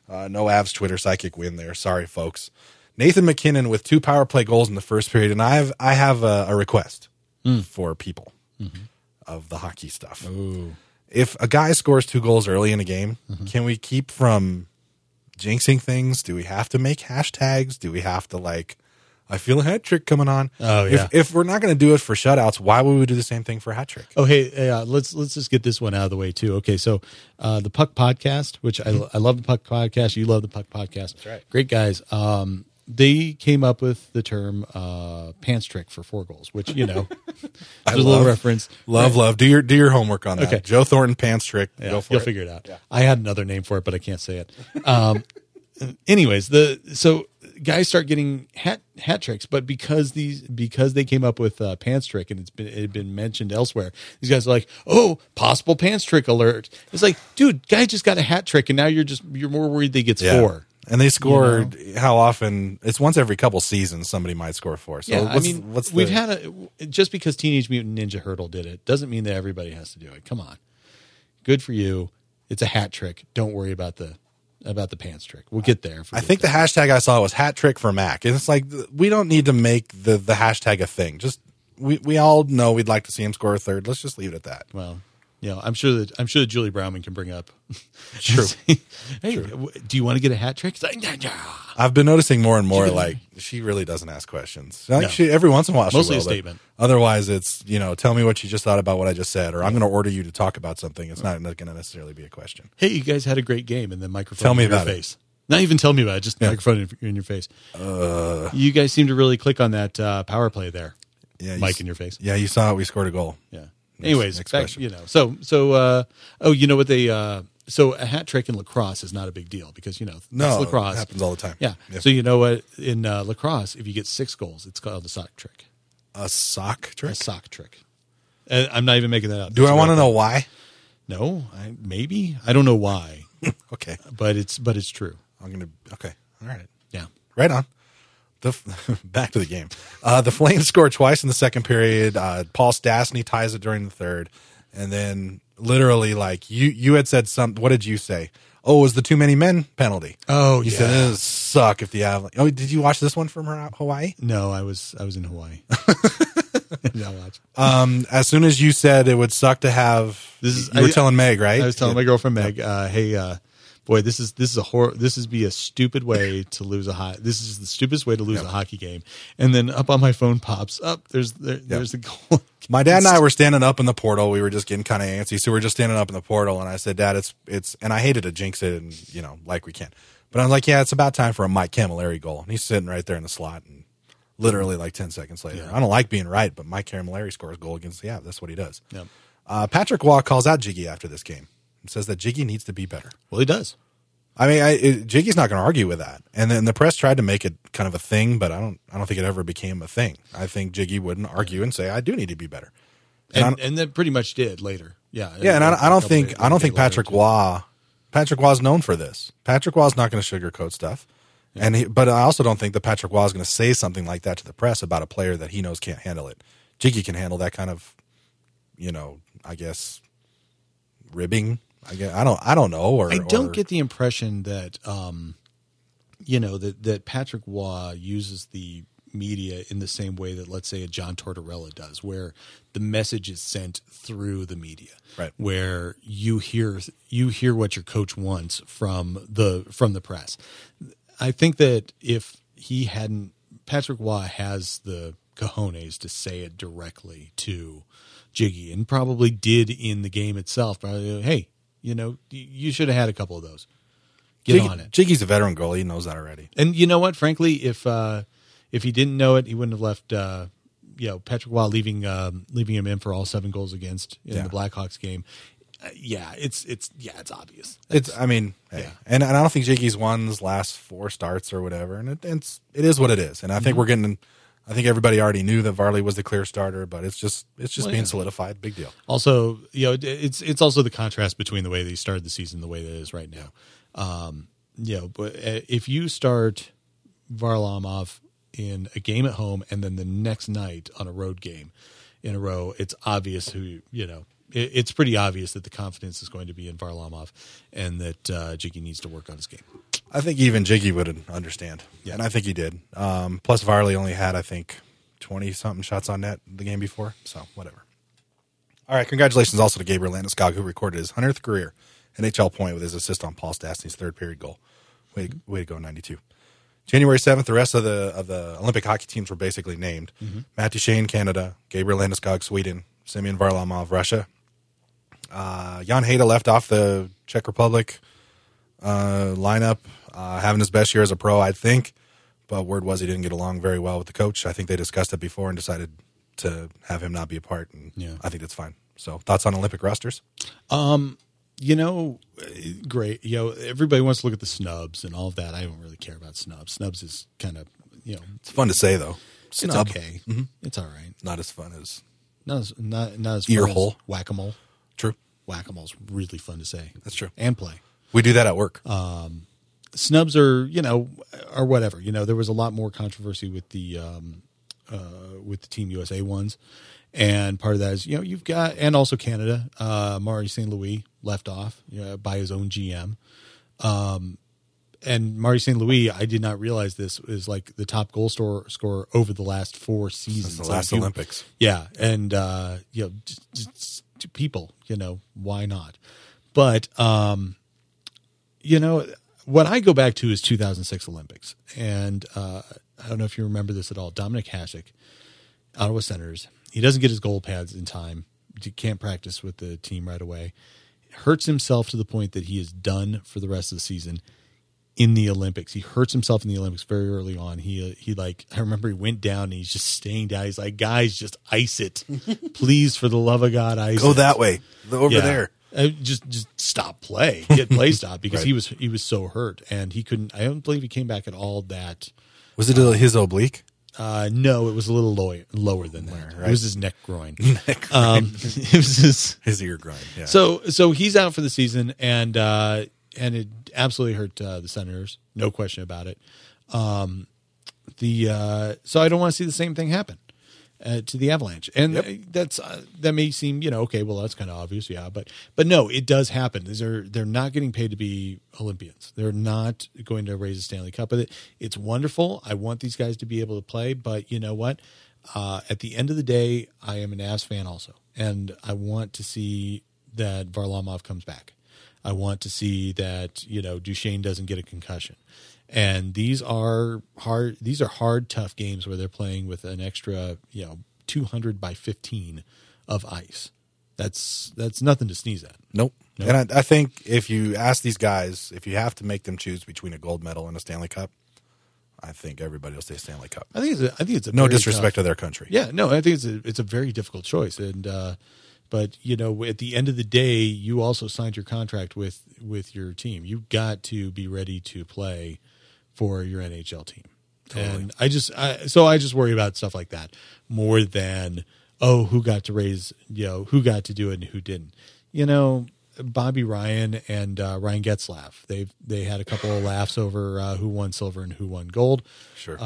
Speaker 2: Uh, no Avs Twitter psychic win there. Sorry, folks. Nathan McKinnon with two power play goals in the first period, and I have I have a, a request mm. for people mm-hmm. of the hockey stuff.
Speaker 1: Ooh.
Speaker 2: If a guy scores two goals early in a game, mm-hmm. can we keep from jinxing things? Do we have to make hashtags? Do we have to like? I feel a hat trick coming on.
Speaker 1: Oh yeah.
Speaker 2: If, if we're not going to do it for shutouts, why would we do the same thing for a hat trick?
Speaker 1: Oh hey, yeah. Let's let's just get this one out of the way too. Okay, so uh, the Puck Podcast, which I I love the Puck Podcast. You love the Puck Podcast.
Speaker 2: That's right.
Speaker 1: Great guys. Um, they came up with the term uh, pants trick for four goals, which you know,
Speaker 2: I
Speaker 1: a little reference.
Speaker 2: Love, right. love. Do your do your homework on that.
Speaker 1: Okay.
Speaker 2: Joe Thornton pants trick.
Speaker 1: Yeah,
Speaker 2: Go for
Speaker 1: you'll
Speaker 2: it.
Speaker 1: figure it out.
Speaker 2: Yeah.
Speaker 1: I had another name for it, but I can't say it. Um, anyways, the so. Guys start getting hat hat tricks, but because these because they came up with uh, pants trick and it's been it had been mentioned elsewhere, these guys are like, oh, possible pants trick alert. It's like, dude, guy just got a hat trick, and now you're just you're more worried they gets
Speaker 2: yeah.
Speaker 1: four.
Speaker 2: And they scored you know? How often? It's once every couple seasons somebody might score four. So
Speaker 1: yeah,
Speaker 2: what's,
Speaker 1: I mean,
Speaker 2: what's the,
Speaker 1: we've had a just because Teenage Mutant Ninja Turtle did it doesn't mean that everybody has to do it. Come on, good for you. It's a hat trick. Don't worry about the. About the pants trick. We'll get there.
Speaker 2: I think there. the hashtag I saw was hat trick for Mac. And it's like, we don't need to make the, the hashtag a thing. Just, we, we all know we'd like to see him score a third. Let's just leave it at that.
Speaker 1: Well, you know, I'm sure that, I'm sure that Julie Brownman can bring up.
Speaker 2: True.
Speaker 1: Hey, True. Do you want to get a hat trick? It's like, nah, nah.
Speaker 2: I've been noticing more and more, like, she really doesn't ask questions. Like, no. she, every once in a while, she
Speaker 1: Mostly
Speaker 2: will,
Speaker 1: a statement.
Speaker 2: Otherwise, it's, you know, tell me what you just thought about what I just said, or I'm going to order you to talk about something. It's not going to necessarily be a question.
Speaker 1: Hey, you guys had a great game, and then microphone
Speaker 2: tell me
Speaker 1: in your
Speaker 2: about
Speaker 1: face. It. Not even tell me about it, just yeah. microphone in, in your face.
Speaker 2: Uh,
Speaker 1: you guys seem to really click on that uh, power play there.
Speaker 2: Yeah,
Speaker 1: mic in your face.
Speaker 2: Yeah, you saw it. We scored a goal.
Speaker 1: Yeah.
Speaker 2: Next,
Speaker 1: Anyways,
Speaker 2: next
Speaker 1: back, you know, so so uh, oh, you know what they uh, so a hat trick in lacrosse is not a big deal because you know
Speaker 2: no,
Speaker 1: it's lacrosse
Speaker 2: it happens all the time.
Speaker 1: Yeah.
Speaker 2: yeah.
Speaker 1: So you know what in uh, lacrosse, if you get six goals, it's called a sock trick.
Speaker 2: A sock trick.
Speaker 1: A sock trick. And I'm not even making that up.
Speaker 2: Do
Speaker 1: That's
Speaker 2: I want to know why?
Speaker 1: No, I, maybe I don't know why.
Speaker 2: Okay,
Speaker 1: but it's but it's true.
Speaker 2: I'm gonna. Okay, all right.
Speaker 1: Yeah,
Speaker 2: right on. The back to the game. Uh, the Flames scored twice in the second period. Uh, Paul Stastny ties it during the third, and then literally, like you, you had said something. What did you say? Oh, it was the too many men penalty.
Speaker 1: Oh,
Speaker 2: you
Speaker 1: yeah.
Speaker 2: said it would suck if the Avalanche. Oh, did you watch this one from Hawaii?
Speaker 1: No, I was I was in Hawaii. No, watch.
Speaker 2: Um, as soon as you said it would suck to have,
Speaker 1: this is
Speaker 2: you were
Speaker 1: I,
Speaker 2: telling Meg, right?
Speaker 1: I was telling my girlfriend Meg, uh, hey. Uh, Boy, this is this is a hor- This is be a stupid way to lose a ho- This is the stupidest way to lose
Speaker 2: yep.
Speaker 1: a hockey game. And then up on my phone pops up. There's there, yep. there's a goal.
Speaker 2: My dad and I were standing up in the portal. We were just getting kind of antsy, so we were just standing up in the portal. And I said, "Dad, it's it's." And I hated to jinx it, and you know, like we can. But I was like, "Yeah, it's about time for a Mike Camilleri goal." And he's sitting right there in the slot, and literally like ten seconds later, yeah. I don't like being right, but Mike Camilleri scores a goal against the Avs. That's what he does.
Speaker 1: Yep.
Speaker 2: Uh, Patrick Waugh calls out Jiggy after this game and says that Jiggy needs to be better.
Speaker 1: Well, he does.
Speaker 2: I mean, I, it, Jiggy's not going to argue with that, and then the press tried to make it kind of a thing, but I don't. I don't think it ever became a thing. I think Jiggy wouldn't argue and say, "I do need to be better,"
Speaker 1: and and, and that pretty much did later. Yeah,
Speaker 2: yeah, and I, I don't think I don't think Patrick Waugh, Patrick Waugh's known for this. Patrick Waugh's not going to sugarcoat stuff, yeah. and he, but I also don't think that Patrick Waugh is going to say something like that to the press about a player that he knows can't handle it. Jiggy can handle that kind of, you know, I guess, ribbing. I, guess, I don't. I don't know. Or
Speaker 1: I don't
Speaker 2: or,
Speaker 1: get the impression that, um, you know, that that Patrick Waugh uses the media in the same way that, let's say, a John Tortorella does, where the message is sent through the media,
Speaker 2: right?
Speaker 1: Where you hear you hear what your coach wants from the from the press. I think that if he hadn't, Patrick Waugh has the cojones to say it directly to Jiggy, and probably did in the game itself. Probably, hey. You know, you should have had a couple of those. Get
Speaker 2: Jiggy,
Speaker 1: on it.
Speaker 2: Jiggy's a veteran goalie. He knows that already.
Speaker 1: And you know what? Frankly, if uh, if he didn't know it, he wouldn't have left. Uh, you know, Patrick Waugh leaving um, leaving him in for all seven goals against in
Speaker 2: yeah.
Speaker 1: the Blackhawks game. Uh, yeah, it's it's yeah, it's obvious.
Speaker 2: That's, it's. I mean, hey. yeah. and, and I don't think Jiggy's won his last four starts or whatever, and it, it's it is what it is. And I think mm-hmm. we're getting. I think everybody already knew that Varley was the clear starter, but it's just it's just well, being yeah. solidified. Big deal.
Speaker 1: Also, you know, it's it's also the contrast between the way they started the season, the way that it is right now. Um, you know, but if you start Varlamov in a game at home and then the next night on a road game in a row, it's obvious who you know it, it's pretty obvious that the confidence is going to be in Varlamov, and that uh, Jiggy needs to work on his game.
Speaker 2: I think even Jiggy would understand,
Speaker 1: Yeah.
Speaker 2: and I think he did. Um, plus, Varley only had, I think, twenty-something shots on net the game before, so whatever. All right, congratulations also to Gabriel Landeskog, who recorded his hundredth career N H L point with his assist on Paul Stastny's third period goal. Way, way to go, ninety-two. January seventh, the rest of the of the Olympic hockey teams were basically named. Mm-hmm. Matt Duchene, Canada. Gabriel Landeskog, Sweden. Semyon Varlamov, Russia. Uh, Jan Hejda left off the Czech Republic uh, lineup, uh, having his best year as a pro, I think. But word was he didn't get along very well with the coach. I think they discussed it before and decided to have him not be a part. And
Speaker 1: Yeah.
Speaker 2: I think that's fine. So thoughts on Olympic rosters?
Speaker 1: Um, you know, great. You know, everybody wants to look at the snubs and all of that. I don't really care about snubs. Snubs is kind of, you know,
Speaker 2: It's fun to say, though.
Speaker 1: it's
Speaker 2: Snub.
Speaker 1: okay.
Speaker 2: Mm-hmm.
Speaker 1: It's all right.
Speaker 2: Not as fun as
Speaker 1: Not as not not as
Speaker 2: Ear
Speaker 1: fun as
Speaker 2: hole.
Speaker 1: whack-a-mole.
Speaker 2: true.
Speaker 1: Whack-a-mole's really fun to say.
Speaker 2: That's true.
Speaker 1: And play.
Speaker 2: We do that at work.
Speaker 1: Snubs are, you know, or whatever. You know, there was a lot more controversy with the um, uh, with the Team U S A ones, and part of that is, you know, you've got, and also Canada, uh, Maury Saint Louis left off you know, by his own G M, um, and Maury Saint Louis, I did not realize this is like the top goal scorer scorer over the last four seasons,
Speaker 2: Since the last
Speaker 1: Like, you-
Speaker 2: Olympics.
Speaker 1: Yeah, and uh, you know, just, just to people, you know, why not? But um, you know, what I go back to is two thousand six Olympics, and uh, I don't know if you remember this at all. Dominic Hasek, Ottawa Senators, he doesn't get his goal pads in time. He can't practice with the team right away. Hurts himself to the point that he is done for the rest of the season. In the Olympics, he hurts himself in the Olympics very early on. He uh, he like I remember he went down and he's just staying down. He's like, guys, just ice it, please, for the love of God, ice
Speaker 2: Go
Speaker 1: it.
Speaker 2: that way. Over
Speaker 1: Yeah.
Speaker 2: there.
Speaker 1: Uh, just just stop play, get play stop because
Speaker 2: Right.
Speaker 1: he was he was so hurt and he couldn't. I don't believe he came back at all. That
Speaker 2: Was it his oblique?
Speaker 1: uh, no, it was a little lower lower than that.
Speaker 2: Right.
Speaker 1: It was his neck groin.
Speaker 2: Neck
Speaker 1: um, it was his.
Speaker 2: His ear grind. Yeah.
Speaker 1: So so he's out for the season, and uh, and it absolutely hurt uh, the Senators, no question about it. Um, the uh, so I don't want to see the same thing happen uh, to the Avalanche, and
Speaker 2: Yep.
Speaker 1: that's uh, that may seem you know okay, well that's kind of obvious, yeah, but but no, it does happen. These are they're not getting paid to be Olympians. They're not going to raise a Stanley Cup with it. It's wonderful. I want these guys to be able to play, but you know what? Uh, at the end of the day, I am an Avs fan also, and I want to see that Varlamov comes back. I want to see that you know Duchene doesn't get a concussion, and these are hard. These are hard, tough games where they're playing with an extra you know two hundred by fifteen of ice. That's that's nothing to sneeze at.
Speaker 2: Nope.
Speaker 1: Nope.
Speaker 2: And I, I think if you ask these guys, if you have to make them choose between a gold medal and a Stanley Cup, I think everybody will say Stanley Cup.
Speaker 1: I think it's a, I think it's a
Speaker 2: No
Speaker 1: very
Speaker 2: disrespect
Speaker 1: tough-
Speaker 2: to their country.
Speaker 1: Yeah, no, I think it's a it's a very difficult choice, and uh, but you know, at the end of the day, you also signed your contract with with your team. You got to be ready to play for your N H L team,
Speaker 2: Totally.
Speaker 1: and I just I, so I just worry about stuff like that more than oh, who got to raise, you know, who got to do it and who didn't. You know, Bobby Ryan and uh, Ryan Getzlaff, they they had a couple of laughs over uh, who won silver and who won gold.
Speaker 2: Sure.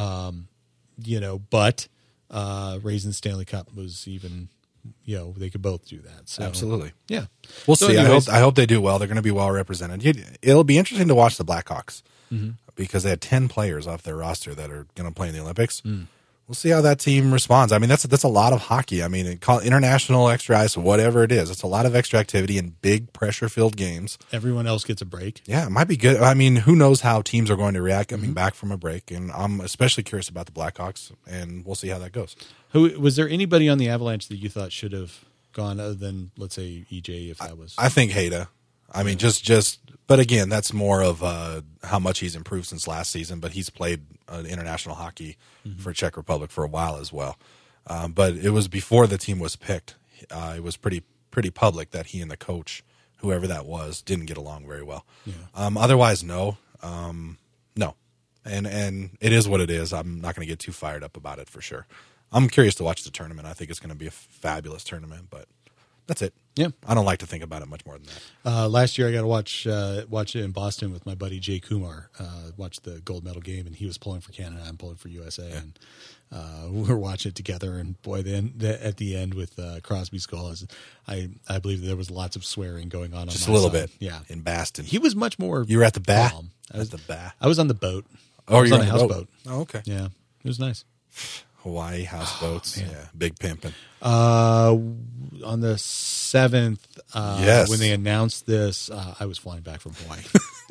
Speaker 1: You know, but uh, raising the Stanley Cup was even, you know, they could both do that. So,
Speaker 2: Absolutely.
Speaker 1: yeah.
Speaker 2: We'll
Speaker 1: So
Speaker 2: see. I
Speaker 1: anyways-
Speaker 2: hope I hope they do well. They're going to be well represented. You- It'll be interesting to watch the Blackhawks
Speaker 1: Mm-hmm.
Speaker 2: because they had ten players off their roster that are going to play in the Olympics.
Speaker 1: Mm.
Speaker 2: We'll see how that team responds. I mean, that's that's a lot of hockey. I mean, it call international extra ice, whatever it is. It's a lot of extra activity in big pressure filled games.
Speaker 1: Everyone else gets a break.
Speaker 2: Yeah, it might be good. I mean, who knows how teams are going to react coming
Speaker 1: Mm-hmm.
Speaker 2: back from a break? And I'm especially curious about the Blackhawks, and we'll see how that goes.
Speaker 1: Who was there anybody on the Avalanche that you thought should have gone other than, let's say, E J, if that was?
Speaker 2: I think Hejda. I mean, just just, but again, that's more of uh, how much he's improved since last season. But he's played uh, international hockey for Czech Republic for a while as well. Um, but it was before the team was picked. Uh, it was pretty pretty public that he and the coach, whoever that was, didn't get along very well.
Speaker 1: Yeah.
Speaker 2: Um, otherwise, no, um, no, and and it is what it is. I'm not going to get too fired up about it for sure. I'm curious to watch the tournament. I think it's going to be a fabulous tournament, but That's it.
Speaker 1: Yeah.
Speaker 2: I don't like to think about it much more than that.
Speaker 1: Uh, last year, I got to watch uh, watch it in Boston with my buddy Jay Kumar. Uh, watch the gold medal game, and he was pulling for Canada. I'm pulling for U S A, yeah. and uh, we were watching it together. And boy, then the, at the end with uh, Crosby's goal, I I believe there was lots of swearing going on.
Speaker 2: Just
Speaker 1: on
Speaker 2: a little
Speaker 1: side.
Speaker 2: bit,
Speaker 1: yeah.
Speaker 2: In Boston,
Speaker 1: he was much more.
Speaker 2: You were at the bat.
Speaker 1: Calm. I was
Speaker 2: at the bat.
Speaker 1: I was on the boat.
Speaker 2: Oh,
Speaker 1: I was
Speaker 2: you're
Speaker 1: on a
Speaker 2: the
Speaker 1: houseboat.
Speaker 2: Oh, okay.
Speaker 1: Yeah, it was nice.
Speaker 2: Hawaii houseboats. Oh, yeah, big pimping.
Speaker 1: Uh, on the seventh, uh,
Speaker 2: yes.
Speaker 1: when they announced this, uh, I was flying back from Hawaii.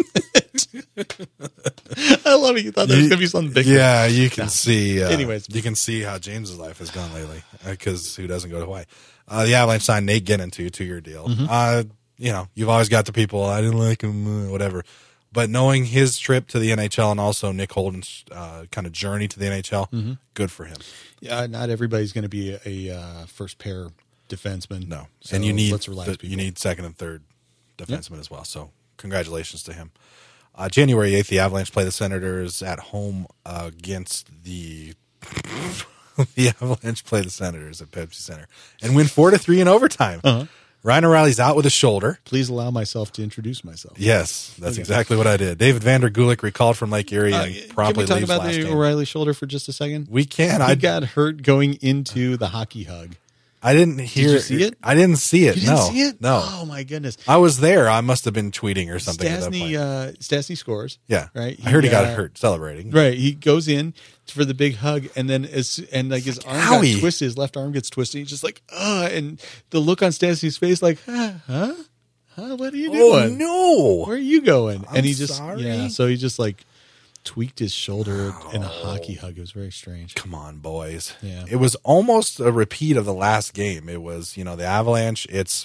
Speaker 1: I love it. You thought there was going to be something big.
Speaker 2: Yeah, you can
Speaker 1: no.
Speaker 2: see. Uh,
Speaker 1: Anyways,
Speaker 2: you can see how James's life has gone lately because who doesn't go to Hawaii? Uh, the Avalanche signed Nate Ginnon to a two-year deal. Mm-hmm. Uh, you know, you've always got the people I didn't like him, uh, whatever. But knowing his trip to the N H L and also Nick Holden's uh, kind of journey to the N H L, mm-hmm. good for him.
Speaker 1: Yeah, not everybody's going to be a, a uh, first pair defenseman.
Speaker 2: No,
Speaker 1: so
Speaker 2: and you need
Speaker 1: let's relax
Speaker 2: the, you need second and third defenseman
Speaker 1: yep.
Speaker 2: as well. So congratulations to him. Uh, January eighth, the Avalanche play the Senators at home uh, against the the Avalanche play the Senators at Pepsi Center and win four to three in overtime. Uh-huh. Ryan O'Reilly's out with a shoulder.
Speaker 1: Please allow myself to introduce myself.
Speaker 2: Yes, that's okay. Exactly what I did. David Vander Gulik recalled from Lake Erie
Speaker 1: uh,
Speaker 2: and promptly
Speaker 1: can we
Speaker 2: leaves
Speaker 1: talk about
Speaker 2: last
Speaker 1: the
Speaker 2: game.
Speaker 1: O'Reilly shoulder for just a second?
Speaker 2: We can.
Speaker 1: He
Speaker 2: I
Speaker 1: got hurt going into the hockey hug.
Speaker 2: I didn't hear.
Speaker 1: Did you see it?
Speaker 2: I didn't see it.
Speaker 1: You didn't
Speaker 2: no,
Speaker 1: see it?
Speaker 2: No.
Speaker 1: Oh my goodness!
Speaker 2: I was there. I must have been tweeting or something.
Speaker 1: Stastny,
Speaker 2: at that point.
Speaker 1: uh, Stastny scores.
Speaker 2: Yeah,
Speaker 1: right. He,
Speaker 2: I heard he got
Speaker 1: uh,
Speaker 2: hurt celebrating.
Speaker 1: Right, he goes in for the big hug, and then as and like his arm
Speaker 2: Owie.
Speaker 1: got twisted, his left arm gets twisted. He's just like, uh and the look on Stastny's face, like, huh, huh, huh, what are you doing?
Speaker 2: Oh no,
Speaker 1: where are you going?
Speaker 2: I'm
Speaker 1: and he just,
Speaker 2: sorry.
Speaker 1: yeah, so he just like tweaked his shoulder
Speaker 2: oh.
Speaker 1: in a hockey hug. It was very strange.
Speaker 2: Come on, boys.
Speaker 1: Yeah.
Speaker 2: It was almost a repeat of the last game. It was, you know, the Avalanche. It's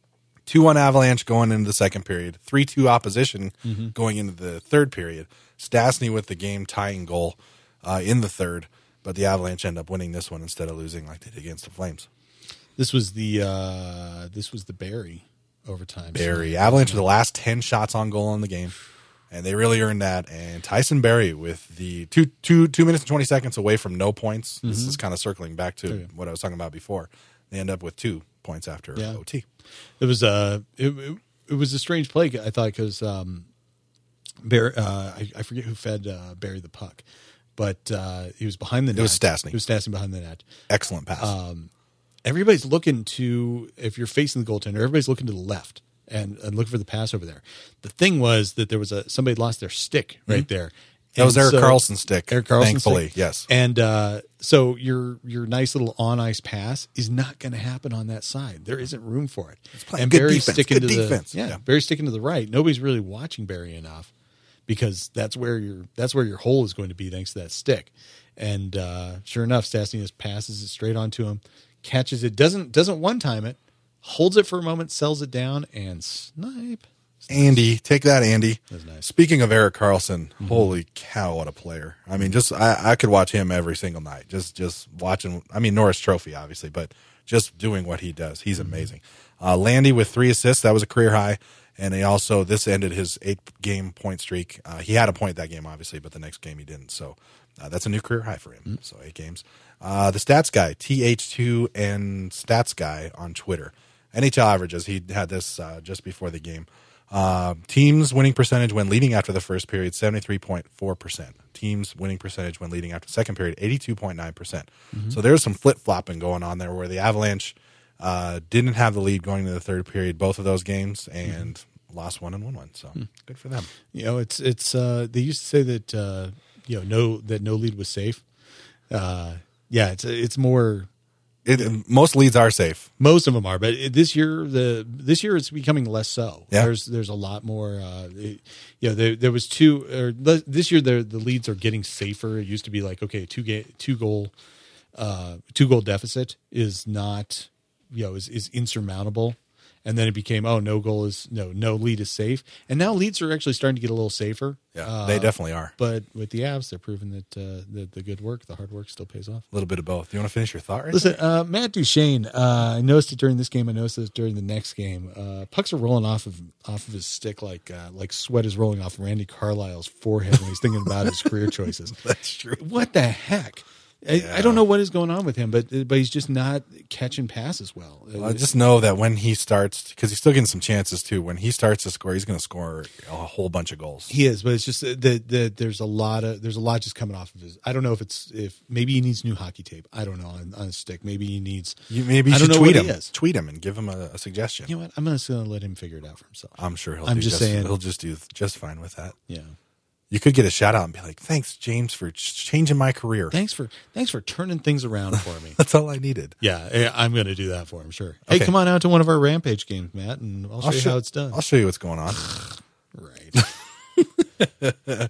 Speaker 2: two one Avalanche going into the second period, three two opposition mm-hmm. going into the third period. Stastny with the game tying goal uh, in the third, but the Avalanche end up winning this one instead of losing like they did against the Flames.
Speaker 1: This was the uh, this was the Barry overtime.
Speaker 2: Barry Avalanche with the last ten shots on goal in the game. And they really earned that. And Tyson Barrie with the two, two, two minutes and twenty seconds away from no points. Mm-hmm. This is kind of circling back to okay. what I was talking about before. They end up with two points after yeah. O T.
Speaker 1: It was a it, it, it was a strange play, I thought, because um, Barry, uh, I, I forget who fed uh, Barry the puck, but uh, he was behind the net.
Speaker 2: It was Stastny.
Speaker 1: It was Stastny behind the net.
Speaker 2: Excellent pass.
Speaker 1: Um, everybody's looking to, if you're facing the goaltender, everybody's looking to the left. And, and look for the pass over there. The thing was that there was a somebody lost their stick right mm-hmm. there.
Speaker 2: That
Speaker 1: and
Speaker 2: was Eric
Speaker 1: so,
Speaker 2: Carlson's stick.
Speaker 1: Eric Carlson's
Speaker 2: thankfully,
Speaker 1: stick.
Speaker 2: yes.
Speaker 1: And uh, so your your nice little on ice pass is not going to happen on that side. There isn't room for it.
Speaker 2: And Barry's sticking
Speaker 1: good
Speaker 2: to
Speaker 1: defense.
Speaker 2: the
Speaker 1: yeah,
Speaker 2: yeah.
Speaker 1: Barry's sticking to the right. Nobody's really watching Barry enough because that's where your that's where your hole is going to be thanks to that stick. And uh, sure enough, Stastny just passes it straight onto him, catches it, doesn't doesn't one time it. Holds it for a moment, sells it down, and snipe.
Speaker 2: Andy, take that, Andy.
Speaker 1: That's nice.
Speaker 2: Speaking of Eric Carlson, mm-hmm. holy cow, what a player! I mean, just I, I could watch him every single night. Just just watching. I mean, Norris Trophy, obviously, but just doing what he does, he's amazing. Uh, Landy with three assists, that was a career high, and he also this ended his eight-game point streak. Uh, he had a point that game, obviously, but the next game he didn't. So uh, that's a new career high for him. Mm-hmm. So eight games. Uh, the Stats Guy, T H two and Stats Guy on Twitter. N H L averages, he had this uh, just before the game. Uh, teams winning percentage when leading after the first period, seventy-three point four percent. Teams winning percentage when leading after the second period, eighty-two point nine percent. Mm-hmm. So there's some flip-flopping going on there where the Avalanche uh, didn't have the lead going into the third period, both of those games, and mm-hmm. lost one and won one. So mm-hmm. good for them.
Speaker 1: You know, it's, it's, uh, they used to say that, uh, you know, no, that no lead was safe. Uh, yeah, it's, it's more...
Speaker 2: It, most leads are safe.
Speaker 1: Most of them are, but this year the this year it's becoming less so.
Speaker 2: Yeah.
Speaker 1: There's there's a lot more. Uh, it, you know, there there was two. Or this year the the leads are getting safer. It used to be like okay, two ga- two goal, uh, two goal deficit is not you know is is insurmountable. And then it became, oh, no goal is no, no lead is safe. And now leads are actually starting to get a little safer.
Speaker 2: Yeah,
Speaker 1: uh,
Speaker 2: they definitely are.
Speaker 1: But with the Avs, they're proving that uh, the, the good work, the hard work still pays off.
Speaker 2: A little bit of both. Do you want to finish your thought right
Speaker 1: Listen, uh, Matt Duchene, uh, I noticed it during this game. I noticed it during the next game. Uh, pucks are rolling off of off of his stick like uh, like sweat is rolling off Randy Carlyle's forehead when he's thinking about his career choices.
Speaker 2: That's true.
Speaker 1: What the heck? I,
Speaker 2: Yeah.
Speaker 1: I don't know what is going on with him, but but he's just not catching passes well.
Speaker 2: Well, I just know that when he starts, because he's still getting some chances too. When he starts to score, he's going to score a whole bunch of goals.
Speaker 1: He is, but it's just that the, the, there's a lot of there's a lot just coming off of his. I don't know if it's if maybe he needs new hockey tape. I don't know on, on a stick. Maybe he needs.
Speaker 2: You, maybe you
Speaker 1: I don't
Speaker 2: should
Speaker 1: know
Speaker 2: tweet
Speaker 1: what
Speaker 2: him.
Speaker 1: he is.
Speaker 2: Tweet him and give him a, a suggestion.
Speaker 1: You know what? I'm just going to let him figure it out for himself.
Speaker 2: I'm sure he'll.
Speaker 1: I'm
Speaker 2: do
Speaker 1: just
Speaker 2: just
Speaker 1: saying-
Speaker 2: he'll just do just fine with that.
Speaker 1: Yeah.
Speaker 2: You could get a shout out and be like, "Thanks, James, for ch- changing my career."
Speaker 1: Thanks for thanks for turning things around for me.
Speaker 2: That's all I needed.
Speaker 1: Yeah, eh, I'm going to do that for him. Sure. Hey,
Speaker 2: Okay.
Speaker 1: come on out to one of our Rampage games, Matt, and I'll show
Speaker 2: I'll
Speaker 1: you
Speaker 2: show-
Speaker 1: how it's done.
Speaker 2: I'll show you what's going on.
Speaker 1: Right.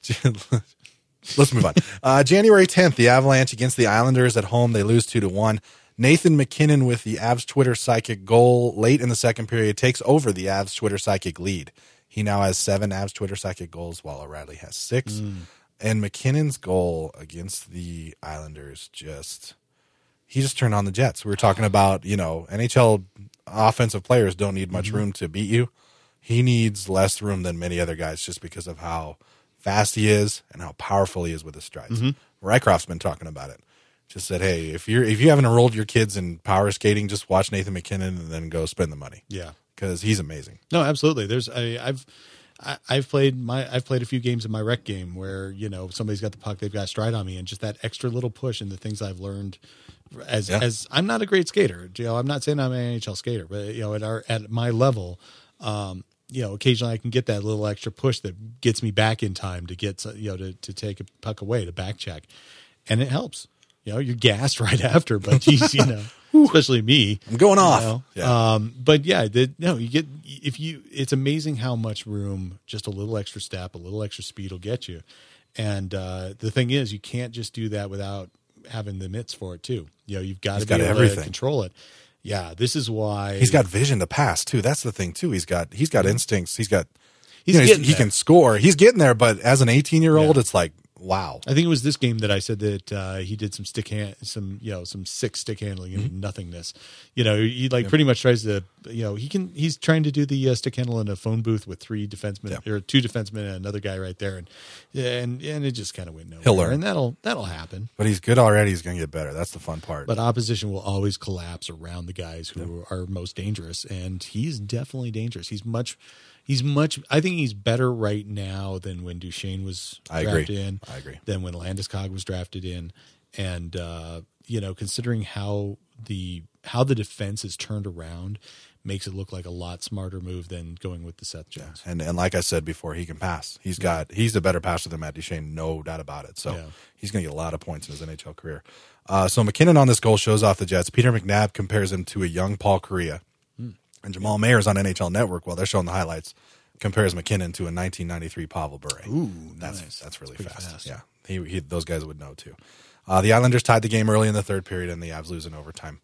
Speaker 2: Let's move on. Uh, January tenth, the Avalanche against the Islanders at home. They lose two to one. Nathan McKinnon with the Avs Twitter psychic goal late in the second period takes over the Avs Twitter psychic lead. He now has seven Avs Twitter psychic goals, while O'Reilly has six.
Speaker 1: Mm.
Speaker 2: And McKinnon's goal against the Islanders just he just turned on the Jets. We were talking about, you know, N H L offensive players don't need much
Speaker 1: Mm-hmm.
Speaker 2: room to beat you. He needs less room than many other guys just because of how fast he is and how powerful he is with his strides.
Speaker 1: Mm-hmm.
Speaker 2: Rycroft's been talking about it. Just said, hey, if you're if you haven't enrolled your kids in power skating, just watch Nathan McKinnon and then go spend the money.
Speaker 1: Yeah.
Speaker 2: Because he's amazing.
Speaker 1: No, absolutely. There's I, I've I, I've played my I've played a few games in my rec game where, you know, somebody's got the puck, they've got stride on me, and just that extra little push and the things I've learned as
Speaker 2: Yeah.
Speaker 1: as I'm not a great skater. You know, I'm not saying I'm an N H L skater, but you know, at our at my level, um, you know, occasionally I can get that little extra push that gets me back in time to get you know to to take a puck away, to back check, and it helps. You know, you're gassed right after, but geez, you know, especially me.
Speaker 2: I'm going off.
Speaker 1: You know?
Speaker 2: Yeah.
Speaker 1: Um, but yeah, the, no, you get if you. It's amazing how much room just a little extra step, a little extra speed will get you. And uh, the thing is, you can't just do that without having the mitts for it too. You know, you've got
Speaker 2: He's
Speaker 1: to
Speaker 2: got
Speaker 1: be able
Speaker 2: everything.
Speaker 1: to control it. Yeah, this is why
Speaker 2: He's got vision to pass too. That's the thing too. He's got he's got instincts. He's got
Speaker 1: He's
Speaker 2: you know,
Speaker 1: getting
Speaker 2: he
Speaker 1: there.
Speaker 2: can score. He's getting there, but as an eighteen year old,
Speaker 1: Yeah.
Speaker 2: it's like wow.
Speaker 1: I think it was this game that I said that uh, he did some stick hand, some you know, some sick stick handling and
Speaker 2: Mm-hmm.
Speaker 1: nothingness. You know, he like pretty much tries to, you know, he can. He's trying to do the uh, stick handle in a phone booth with three defensemen
Speaker 2: Yeah.
Speaker 1: or two defensemen and another guy right there, and and and it just kind of went nowhere.
Speaker 2: He'll learn.
Speaker 1: and that'll that'll happen.
Speaker 2: But he's good already. He's going to get better. That's the fun part.
Speaker 1: But opposition will always collapse around the guys who are most dangerous, and he's definitely dangerous. He's much, he's much. I think he's better right now than when Duchesne was
Speaker 2: I agree.
Speaker 1: drafted in.
Speaker 2: I agree.
Speaker 1: Than when Landeskog was drafted in, and uh, you know, considering how the how the defense is turned around, makes it look like a lot smarter move than going with the Seth Jones.
Speaker 2: And and like I said before, he can pass. He's got he's a better passer than Matt Duchene, no doubt about it. So
Speaker 1: Yeah.
Speaker 2: he's going to get a lot of points in his N H L career. Uh, so McKinnon on this goal shows off the Jets. Peter McNabb compares him to a young Paul Correa,
Speaker 1: Hmm.
Speaker 2: and Jamal Mayer's on N H L Network while they're showing the highlights. Compares McKinnon to a nineteen ninety-three Pavel Bure.
Speaker 1: Ooh,
Speaker 2: that's
Speaker 1: nice.
Speaker 2: that's really
Speaker 1: Pretty
Speaker 2: fast.
Speaker 1: fast.
Speaker 2: Yeah, he, he those guys would know too. Uh, the Islanders tied the game early in the third period, and the Avs lose in overtime.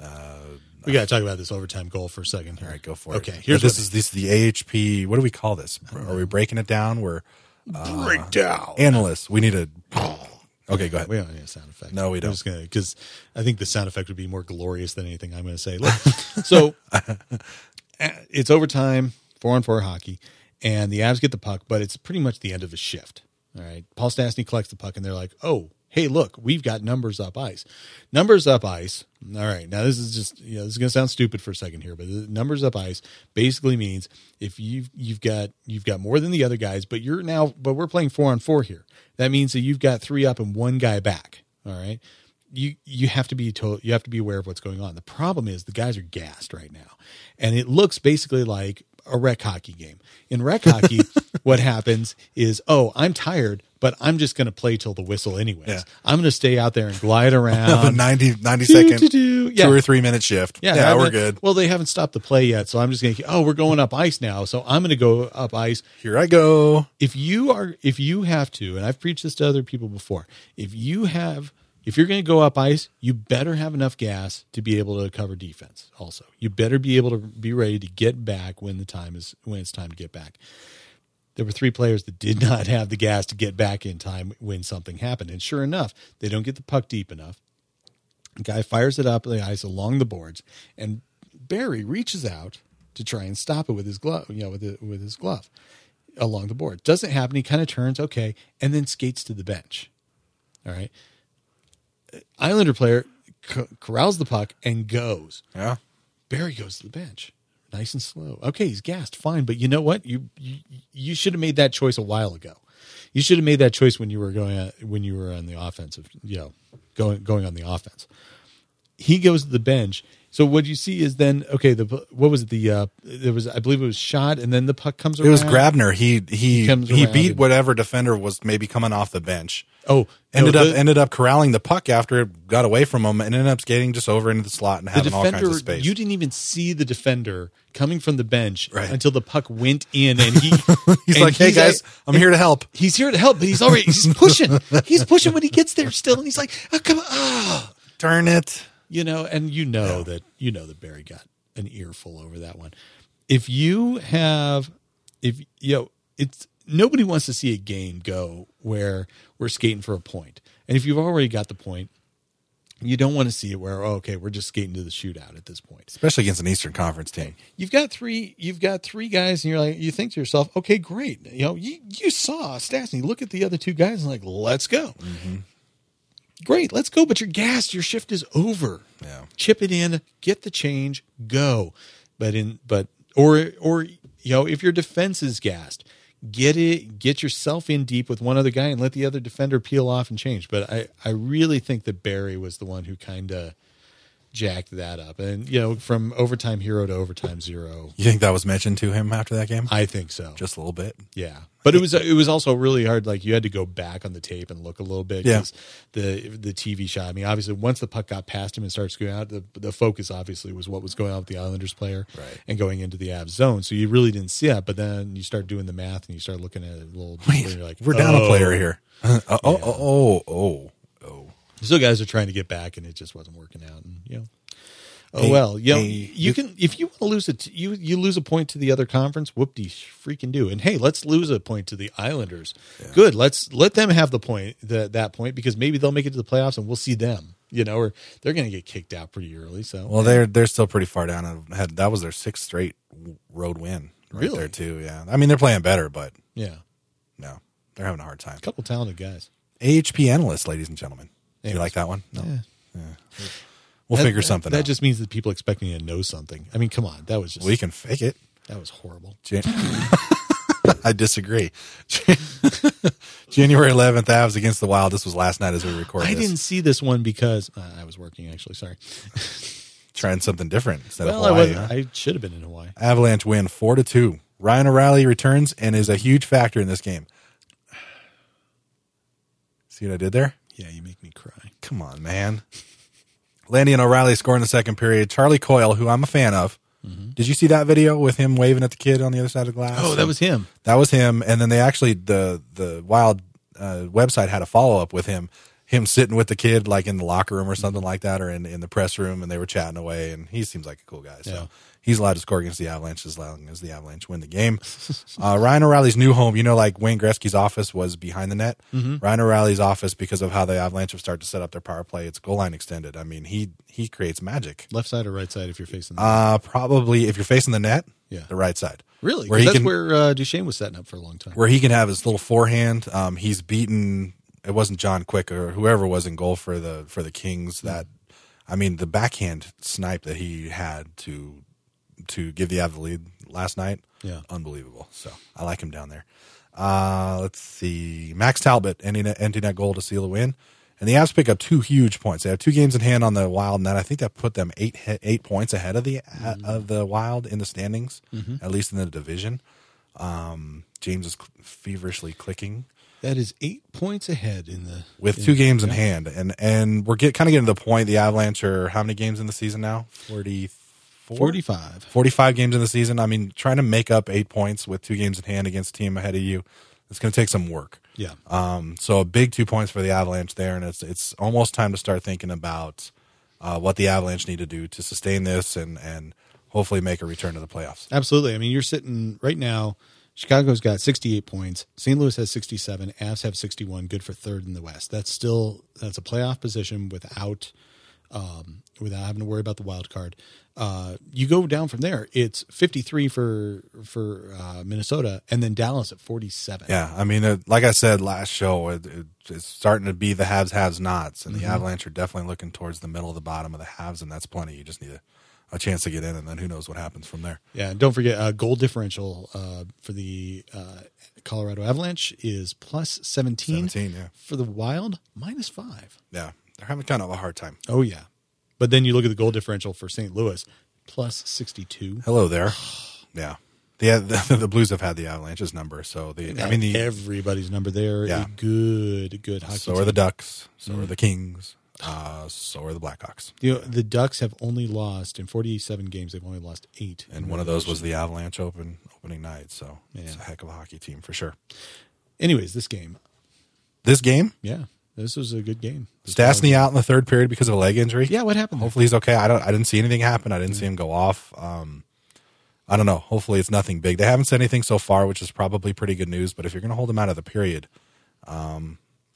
Speaker 1: We got to talk about this overtime goal for a second here.
Speaker 2: All right, go for it.
Speaker 1: Okay, here's
Speaker 2: But this
Speaker 1: what-
Speaker 2: is this is the A H P. What do we call this? Are we breaking it down? We're
Speaker 1: breakdown.
Speaker 2: analysts. We need a. Okay, go ahead.
Speaker 1: We don't need a sound effect.
Speaker 2: No, we
Speaker 1: I'm
Speaker 2: don't.
Speaker 1: just gonna because I think the sound effect would be more glorious than anything I'm going to say. Look, so it's overtime, four on four hockey, and the Avs get the puck, but it's pretty much the end of a shift. All right, Paul Stastny collects the puck, and they're like, "Oh, hey, look, we've got numbers up ice. Numbers up ice. All right, now this is just you know this is going to sound stupid for a second here, but the numbers up ice basically means if you've you've got you've got more than the other guys, but you're now but we're playing four on four here. That means that you've got three up and one guy back. All right." You you have to be told you have to be aware of what's going on. The problem is the guys are gassed right now, and it looks basically like a rec hockey game. In rec hockey, what happens is, oh, I'm tired, but I'm just going to play till the whistle anyways.
Speaker 2: Yeah.
Speaker 1: I'm going to stay out there and glide
Speaker 2: a
Speaker 1: around.
Speaker 2: ninety, ninety second,
Speaker 1: Do-do-do. Yeah.
Speaker 2: two or three minute shift.
Speaker 1: Yeah,
Speaker 2: Yeah,
Speaker 1: I'm
Speaker 2: we're
Speaker 1: gonna-
Speaker 2: good.
Speaker 1: Well, they haven't stopped the play yet, so I'm just going to. Oh, we're going up ice now, so I'm going to go up ice.
Speaker 2: Here I go.
Speaker 1: If you are, if you have to, and I've preached this to other people before, if you have. If you're going to go up ice, you better have enough gas to be able to cover defense. Also, you better be able to be ready to get back when the time is when it's time to get back. There were three players that did not have the gas to get back in time when something happened, and sure enough, they don't get the puck deep enough. The guy fires it up the ice along the boards, and Barry reaches out to try and stop it with his glove. You know, with the, with his glove along the board. Doesn't happen. He kind of turns, okay, and then skates to the bench. All right. Islander player c- corrals the puck and goes.
Speaker 2: Yeah.
Speaker 1: Barry goes to the bench, nice and slow. Okay, he's gassed, fine, but you know what? You you, you should have made that choice a while ago. You should have made that choice when you were going at, when you were on the offensive, you know, going going on the offense. He goes to the bench. So what you see is then okay. The what was it? The uh, there was I believe it was shot, and then the puck comes around.
Speaker 2: It was Grabner. He he
Speaker 1: He
Speaker 2: he,
Speaker 1: comes
Speaker 2: beat
Speaker 1: around.
Speaker 2: whatever defender was maybe coming off the bench.
Speaker 1: Oh,
Speaker 2: Ended
Speaker 1: no,
Speaker 2: up
Speaker 1: the,
Speaker 2: ended up corralling the puck after it got away from him, and ended up skating just over into the slot and
Speaker 1: the
Speaker 2: having all kinds
Speaker 1: defender.
Speaker 2: of space.
Speaker 1: You didn't even see the defender coming from the bench
Speaker 2: Right.
Speaker 1: until the puck went in, and he
Speaker 2: he's
Speaker 1: and
Speaker 2: like, "Hey guys,
Speaker 1: at-
Speaker 2: I'm here to help."
Speaker 1: He's here to help, but he's already he's pushing. He's pushing when he gets there still, and he's like, oh, "Come on, oh.
Speaker 2: Darn it!
Speaker 1: You know." And you know
Speaker 2: Yeah.
Speaker 1: that you know that Barry got an earful over that one. If you have, if you know, it's nobody wants to see a game go where we're skating for a point, and if you've already got the point, you don't want to see it where oh, okay, we're just skating to the shootout at this point.
Speaker 2: Especially against an Eastern Conference team.
Speaker 1: You've got three. You've got three guys, and you're like, you think to yourself, okay, great. You know, you you saw Stastny. Look at the other two guys, and like, let's go.
Speaker 2: Mm-hmm.
Speaker 1: Great, let's go. But you're gassed. Your shift is over.
Speaker 2: Yeah.
Speaker 1: Chip it in, get the change, go. But in but or or you know, if your defense is gassed, get it, get yourself in deep with one other guy and let the other defender peel off and change. But I I really think that Barry was the one who kind of jacked that up. And you know, from overtime hero to overtime zero.
Speaker 2: You think that was mentioned to him after that game?
Speaker 1: I think so.
Speaker 2: Just a little bit.
Speaker 1: Yeah, but it was it was also really hard. Like you had to go back on the tape and look a little bit.
Speaker 2: Yeah.
Speaker 1: 'Cause the the T V shot. I mean, obviously, once the puck got past him and started going out, the the focus obviously was what was going on with the Islanders player
Speaker 2: Right.
Speaker 1: and going into the Avs zone. So you really didn't see that. But then you start doing the math and you start looking at it a little.
Speaker 2: Wait,
Speaker 1: and you're like,
Speaker 2: we're down
Speaker 1: oh.
Speaker 2: a player here. Uh, oh, oh, oh, oh, oh.
Speaker 1: So guys are trying to get back, and it just wasn't working out. And you know. Oh
Speaker 2: Hey,
Speaker 1: well, you know,
Speaker 2: hey,
Speaker 1: you
Speaker 2: you-
Speaker 1: can if you want to lose it, you you lose a point to the other conference. Whoop-de freaking do. And hey, let's lose a point to the Islanders. Good. Let's let them have the point that that point because maybe they'll make it to the playoffs and we'll see them. You know, or they're going to get kicked out pretty early. So
Speaker 2: Well, they're they're still pretty far down. Had that was their sixth straight road win right
Speaker 1: Really?
Speaker 2: there too. Yeah, I mean they're playing better, but
Speaker 1: yeah,
Speaker 2: no, they're having a hard time.
Speaker 1: a couple talented guys.
Speaker 2: A H P analyst, ladies and gentlemen. Do you
Speaker 1: Anyways.
Speaker 2: like that one? No,
Speaker 1: Yeah.
Speaker 2: we'll
Speaker 1: That-
Speaker 2: figure something
Speaker 1: That
Speaker 2: out.
Speaker 1: just means that people expect me to know something. I mean, come on, that was just
Speaker 2: we can fake it.
Speaker 1: that was horrible.
Speaker 2: Jan- I disagree. January eleventh, Avs against the Wild. This was last night as we recorded.
Speaker 1: I
Speaker 2: this.
Speaker 1: didn't see this one because uh, I was working. Actually, sorry.
Speaker 2: Trying something different instead
Speaker 1: Well,
Speaker 2: of
Speaker 1: I
Speaker 2: Hawaii.
Speaker 1: was.
Speaker 2: huh?
Speaker 1: I should have been in Hawaii.
Speaker 2: Avalanche win four to two. Ryan O'Reilly returns and is a huge factor in this game. See what I did there?
Speaker 1: Yeah, you make me cry.
Speaker 2: Come on, man. Landy and O'Reilly score in the second period. Charlie Coyle, who I'm a fan of.
Speaker 1: Mm-hmm.
Speaker 2: Did you see that video with him waving at the kid on the other side of the glass?
Speaker 1: Oh, that was him.
Speaker 2: That was him. And then they actually, the the Wild uh, website had a follow up with him, him sitting with the kid like in the locker room or something like that, or in, in the press room, and they were chatting away. And he seems like a cool guy. So
Speaker 1: Yeah.
Speaker 2: he's allowed to score against the Avalanche as long as the Avalanche win the game. uh, Ryan O'Reilly's new home, you know, like Wayne Gretzky's office was behind the net.
Speaker 1: Mm-hmm.
Speaker 2: Ryan O'Reilly's office, because of how the Avalanche have started to set up their power play, it's goal line extended. I mean, he he creates magic.
Speaker 1: Left side or right side if you're facing the
Speaker 2: Uh, probably if you're facing the net,
Speaker 1: Yeah.
Speaker 2: the right side.
Speaker 1: Really?
Speaker 2: Where
Speaker 1: 'Cause
Speaker 2: he
Speaker 1: that's
Speaker 2: can-
Speaker 1: where uh, Duchesne was setting up for a long time.
Speaker 2: where he can have his little forehand. Um, he's beaten. It wasn't John Quick or whoever was in goal for the for the Kings. That I mean, the backhand snipe that he had to to give the Avs the lead last night.
Speaker 1: Yeah.
Speaker 2: Unbelievable. So I like him down there. Uh, let's see. Max Talbot ending net, empty net goal to seal the win. And the Avs pick up two huge points. They have two games in hand on the Wild, and that I think that put them eight eight points ahead of the
Speaker 1: Mm-hmm.
Speaker 2: of the Wild in the standings, at least in the division. Um, James is feverishly clicking
Speaker 1: That is eight points ahead in the
Speaker 2: with
Speaker 1: in-
Speaker 2: two games in
Speaker 1: yeah.
Speaker 2: hand, and and we're get kind of getting to the point. The Avalanche are how many games in the season now? forty-four?
Speaker 1: forty-five.
Speaker 2: forty-five games in the season. I mean, trying to make up eight points with two games in hand against a team ahead of you, it's going to take some work.
Speaker 1: Yeah.
Speaker 2: Um, so a big two points for the Avalanche there, and it's it's almost time to start thinking about uh, what the Avalanche need to do to sustain this and and hopefully make a return to the playoffs.
Speaker 1: Absolutely. I mean, you're sitting right now. Chicago's got sixty-eight points. Saint Louis has sixty-seven. Avs have sixty-one. Good for third in the West. That's still that's a playoff position without um, without having to worry about the wild card. Uh, you go down from there. It's fifty-three for for uh, Minnesota, and then Dallas at forty-seven.
Speaker 2: Yeah, I mean, it, like I said last show, it, it, it's starting to be the haves, haves, nots, and the
Speaker 1: Mm-hmm.
Speaker 2: Avalanche are definitely looking towards the middle of the bottom of the haves, and that's plenty. You just need a, a chance to get in, and then who knows what happens from there.
Speaker 1: Yeah, and don't forget, uh, goal differential uh, for the uh, Colorado Avalanche is plus seventeen.
Speaker 2: seventeen, yeah.
Speaker 1: For the Wild, minus five.
Speaker 2: Yeah, they're having kind of a hard time.
Speaker 1: Oh, yeah. But then you look at the goal differential for Saint Louis, plus sixty-two.
Speaker 2: Hello there. Yeah. The, the the Blues have had the Avalanche's number, so the I mean the
Speaker 1: everybody's number there.
Speaker 2: Yeah.
Speaker 1: A good, good hockey
Speaker 2: so
Speaker 1: team.
Speaker 2: are the Ducks, so are the Kings, uh, so are the Blackhawks,
Speaker 1: You know, the Ducks have only lost in forty-seven games. They've only lost eight,
Speaker 2: and one of those was the Avalanche open opening night. So it's a
Speaker 1: Yeah.
Speaker 2: heck of a hockey team for sure.
Speaker 1: Anyways, this game,
Speaker 2: This game,
Speaker 1: yeah, this was a good game.
Speaker 2: Stastny out in the third period because of a leg injury.
Speaker 1: Yeah, what happened? there?
Speaker 2: Hopefully he's okay. I don't. I didn't see anything happen. I didn't see him go off. Um, I don't know. Hopefully it's nothing big. They haven't said anything so far, which is probably pretty good news. But if you're going to hold him out of the period, um,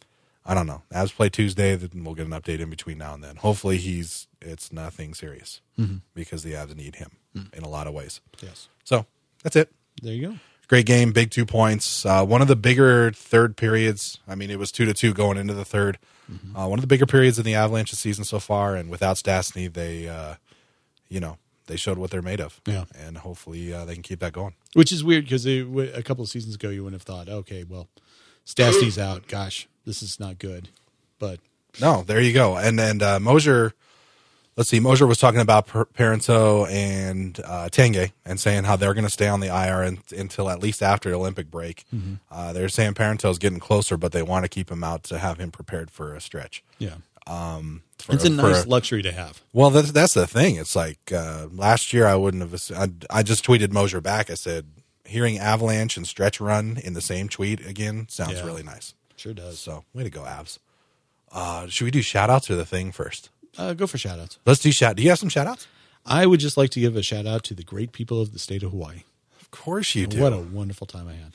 Speaker 2: I don't know. Avs play Tuesday, then we'll get an update in between now and then. Hopefully he's it's nothing serious because the Avs need him in a lot of ways.
Speaker 1: Yes,
Speaker 2: So that's it.
Speaker 1: there you go.
Speaker 2: Great game, big two points. Uh, one of the bigger third periods. I mean, it was two to two going into the third.
Speaker 1: Mm-hmm.
Speaker 2: Uh, one of the bigger periods in the Avalanche season so far, and without Stastny, they, uh, you know, they showed what they're made of.
Speaker 1: Yeah.
Speaker 2: And hopefully uh, they can keep that going.
Speaker 1: Which is weird because a couple of seasons ago you wouldn't have thought, okay, well, Stastny's out. Gosh, this is not good. But
Speaker 2: No, there you go. And and uh, Mosier, let's see, Mosier was talking about per- Parento and uh, Tanguay and saying how they're going to stay on the I R in, until at least after the Olympic break.
Speaker 1: Mm-hmm.
Speaker 2: Uh, they're saying Parento's getting closer, but they want to keep him out to have him prepared for a stretch.
Speaker 1: yeah,
Speaker 2: For,
Speaker 1: it's a
Speaker 2: for
Speaker 1: nice luxury to have.
Speaker 2: Well, that's that's the thing. It's like uh, last year I wouldn't have. I, I just tweeted Mosier back. I said, hearing Avalanche and stretch run in the same tweet again sounds
Speaker 1: Yeah.
Speaker 2: really nice.
Speaker 1: Sure does.
Speaker 2: So way to go, Avs. Uh, should we do shout outs or the thing first?
Speaker 1: Uh, go for shout outs.
Speaker 2: Let's do shout. Do you have some shout outs?
Speaker 1: I would just like to give a shout out to the great people of the state of Hawaii.
Speaker 2: Of course you do.
Speaker 1: What a wonderful time I had.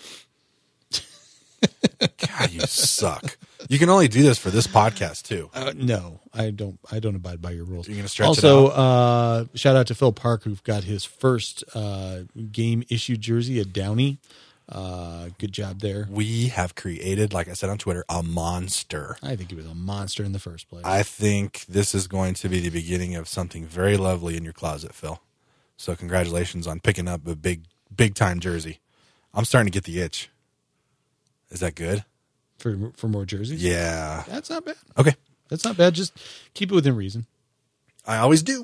Speaker 2: God, you suck. You can only do this for this podcast too.
Speaker 1: Uh, no, I don't. I don't abide by your rules.
Speaker 2: You're gonna stretch it
Speaker 1: also, uh, shout out to Phil Park, who got his first uh, game issued jersey at Downey. Uh, good job there.
Speaker 2: We have created, like I said on Twitter, a monster.
Speaker 1: I think he was a monster in the first place.
Speaker 2: I think this is going to be the beginning of something very lovely in your closet, Phil. So congratulations on picking up a big, big time jersey. I'm starting to get the itch. Is that good?
Speaker 1: for for more jerseys.
Speaker 2: Yeah.
Speaker 1: That's not bad.
Speaker 2: Okay.
Speaker 1: That's not bad. Just keep it within reason.
Speaker 2: I always do.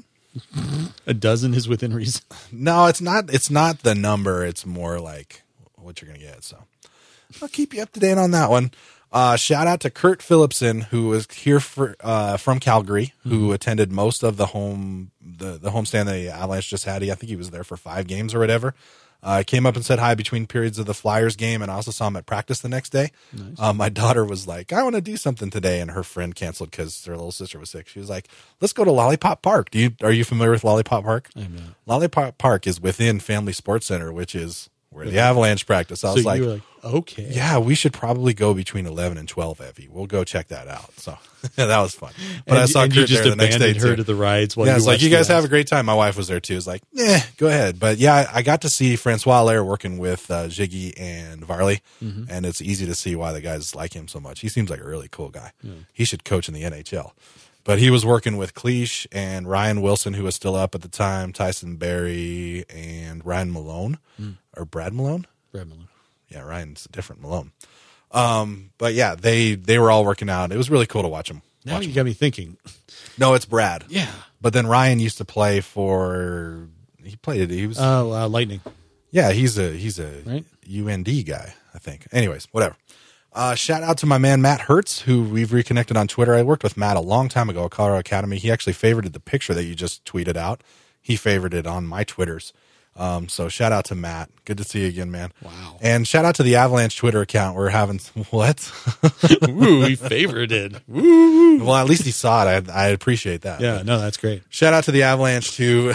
Speaker 1: A dozen is within reason.
Speaker 2: No, it's not. It's not the number. It's more like what you're going to get. So I'll keep you up to date on that one. Uh, shout out to Kurt Phillipson, who was here for, uh, from Calgary, who mm-hmm. attended most of the home, the, the homestand that the Avalanche just had. He, I think he was there for five games or whatever. Uh, came up and said hi between periods of the Flyers game, and I also saw him at practice the next day.
Speaker 1: Nice.
Speaker 2: Um, my daughter was like, I want to do something today, and her friend canceled because their little sister was sick. She was like, let's go to Lollipop Park. Do you, are you familiar with Lollipop Park?
Speaker 1: I'm not.
Speaker 2: Lollipop Park is within Family Sports Center, which is where the Avalanche practice. I
Speaker 1: So
Speaker 2: was
Speaker 1: you
Speaker 2: like,
Speaker 1: were like, okay.
Speaker 2: yeah, we should probably go between eleven and twelve, Evie. We'll go check that out. So yeah, that was fun. But
Speaker 1: and,
Speaker 2: I saw
Speaker 1: and
Speaker 2: Kurt
Speaker 1: you just
Speaker 2: there the next day
Speaker 1: abandoned her
Speaker 2: too.
Speaker 1: to the rides while
Speaker 2: Yeah,
Speaker 1: you
Speaker 2: it's like,
Speaker 1: watched
Speaker 2: you guys
Speaker 1: the
Speaker 2: have a
Speaker 1: ice.
Speaker 2: great time. My wife was there too. It's like, yeah, go ahead. But yeah, I got to see Francois Allaire working with uh, Ziggy and Varley,
Speaker 1: Mm-hmm.
Speaker 2: and it's easy to see why the guys like him so much. He seems like a really cool guy. Yeah. He should coach in the N H L. But he was working with Cleach and Ryan Wilson, who was still up at the time, Tyson Berry, and Ryan Malone, mm. or Brad Malone.
Speaker 1: Brad Malone.
Speaker 2: Yeah, Ryan's a different Malone. Um, but yeah, they they were all working out. It was really cool to watch them.
Speaker 1: Now
Speaker 2: watch
Speaker 1: you
Speaker 2: them.
Speaker 1: got me thinking.
Speaker 2: No, it's Brad.
Speaker 1: Yeah.
Speaker 2: But then Ryan used to play for. He played it. He was.
Speaker 1: Oh, uh, Lightning.
Speaker 2: Yeah, he's a he's a
Speaker 1: Right?
Speaker 2: U N D guy, I think. Anyways, whatever. Uh, shout out to my man Matt Hertz, who we've reconnected on Twitter. I worked with Matt a long time ago at Colorado Academy. He actually favorited the picture that you just tweeted out. He favored it on my Twitters. Um, so shout out to Matt. Good to see you again, man.
Speaker 1: Wow.
Speaker 2: And shout out to the Avalanche Twitter account. We're having what?
Speaker 1: Ooh, he favorited. Woo.
Speaker 2: Well, at least he saw it. I, I appreciate that.
Speaker 1: Yeah, no, that's great.
Speaker 2: Shout out to the Avalanche too.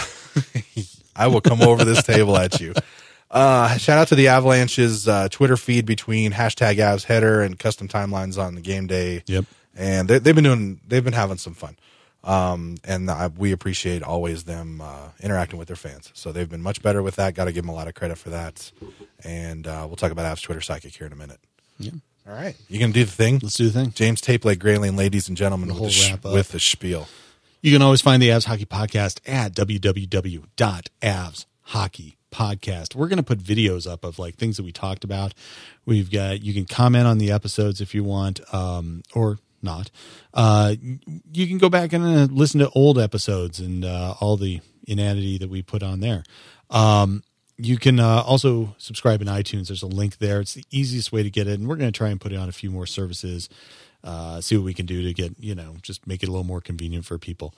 Speaker 2: I will come over this table at you. Uh, shout out to the Avalanche's uh, Twitter feed between hashtag Avs header and custom timelines on the game day.
Speaker 1: Yep.
Speaker 2: And they, they've been doing, they've been having some fun. Um, and I, we appreciate always them uh, interacting with their fans. So they've been much better with that. Got to give them a lot of credit for that. And uh, we'll talk about Avs Twitter Psychic here in a minute.
Speaker 1: Yeah.
Speaker 2: All right. You going to do the thing?
Speaker 1: Let's do the thing.
Speaker 2: James Tape Leg Grayling, ladies and gentlemen,
Speaker 1: The
Speaker 2: with,
Speaker 1: whole
Speaker 2: the sh-
Speaker 1: wrap up.
Speaker 2: with the spiel.
Speaker 1: You can always find the Avs Hockey Podcast at w w w dot avs hockey podcast. We're going to put videos up of like things that we talked about. We've got, you can comment on the episodes if you want, um, or not. Uh, you can go back and uh, listen to old episodes and uh, all the inanity that we put on there. Um, You can uh, also subscribe in iTunes. There's a link there. It's the easiest way to get it. And we're going to try and put it on a few more services, uh, see what we can do to get, you know, just make it a little more convenient for people.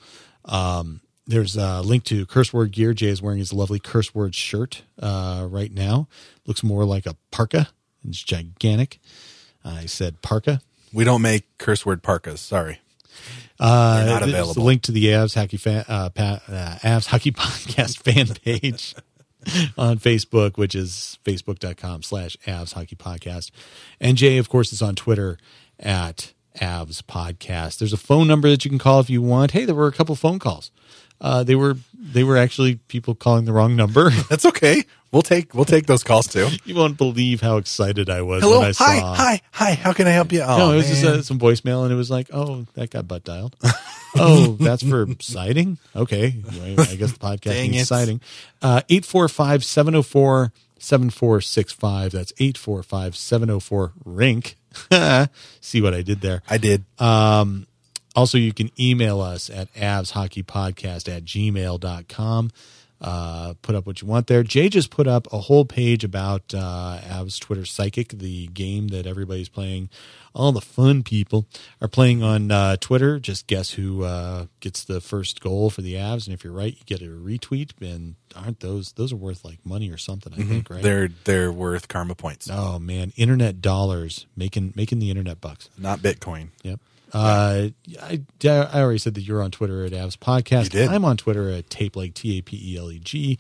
Speaker 1: Um, there's a link to Curse Word gear. Jay is wearing his lovely Curse Word shirt uh, right now. Looks more like a parka. It's gigantic. I said parka.
Speaker 2: We don't make curse word parkas. Sorry.
Speaker 1: Uh,
Speaker 2: They're not
Speaker 1: there's
Speaker 2: available.
Speaker 1: the link to the Avs Hockey, fan, uh, pa- uh, Avs Hockey Podcast fan page. On Facebook, which is facebook.com slash Avs Hockey Podcast. And Jay, of course, is on Twitter at Avs Podcast. There's a phone number that you can call if you want. Hey, there were a couple phone calls. Uh, they were they were actually people calling the wrong number.
Speaker 2: That's okay. We'll take we'll take those calls too.
Speaker 1: You won't believe how excited I was
Speaker 2: Hello,
Speaker 1: when I
Speaker 2: hi,
Speaker 1: saw.
Speaker 2: hi, hi. How can I help you? Oh,
Speaker 1: no, it was
Speaker 2: man.
Speaker 1: just uh, some voicemail, and it was like, oh, that got butt dialed. Oh, that's for citing? Okay. Anyway, I guess the podcast
Speaker 2: Dang
Speaker 1: needs
Speaker 2: it.
Speaker 1: citing. Uh, eight four five, seven oh four, seven four six five. That's eight four five, seven oh four, R I N C. See what I did there.
Speaker 2: I did.
Speaker 1: Um, also, you can email us at avshockeypodcast at gmail dot com. Uh, put up what you want there. Jay just put up a whole page about uh, Avs Twitter Psychic, the game that everybody's playing. All the fun people are playing on uh, Twitter. Just guess who uh, gets the first goal for the Avs, and if you're right, you get a retweet. And aren't those those are worth like money or something? I
Speaker 2: Mm-hmm.
Speaker 1: think, right?
Speaker 2: They're they're worth karma points,
Speaker 1: Oh man, internet dollars making making the internet bucks.
Speaker 2: not Bitcoin.
Speaker 1: Yep. Uh, I, I already said that you're on Twitter at Avs Podcast.
Speaker 2: You did.
Speaker 1: I'm on Twitter at Tapeleg, T A P E L E G.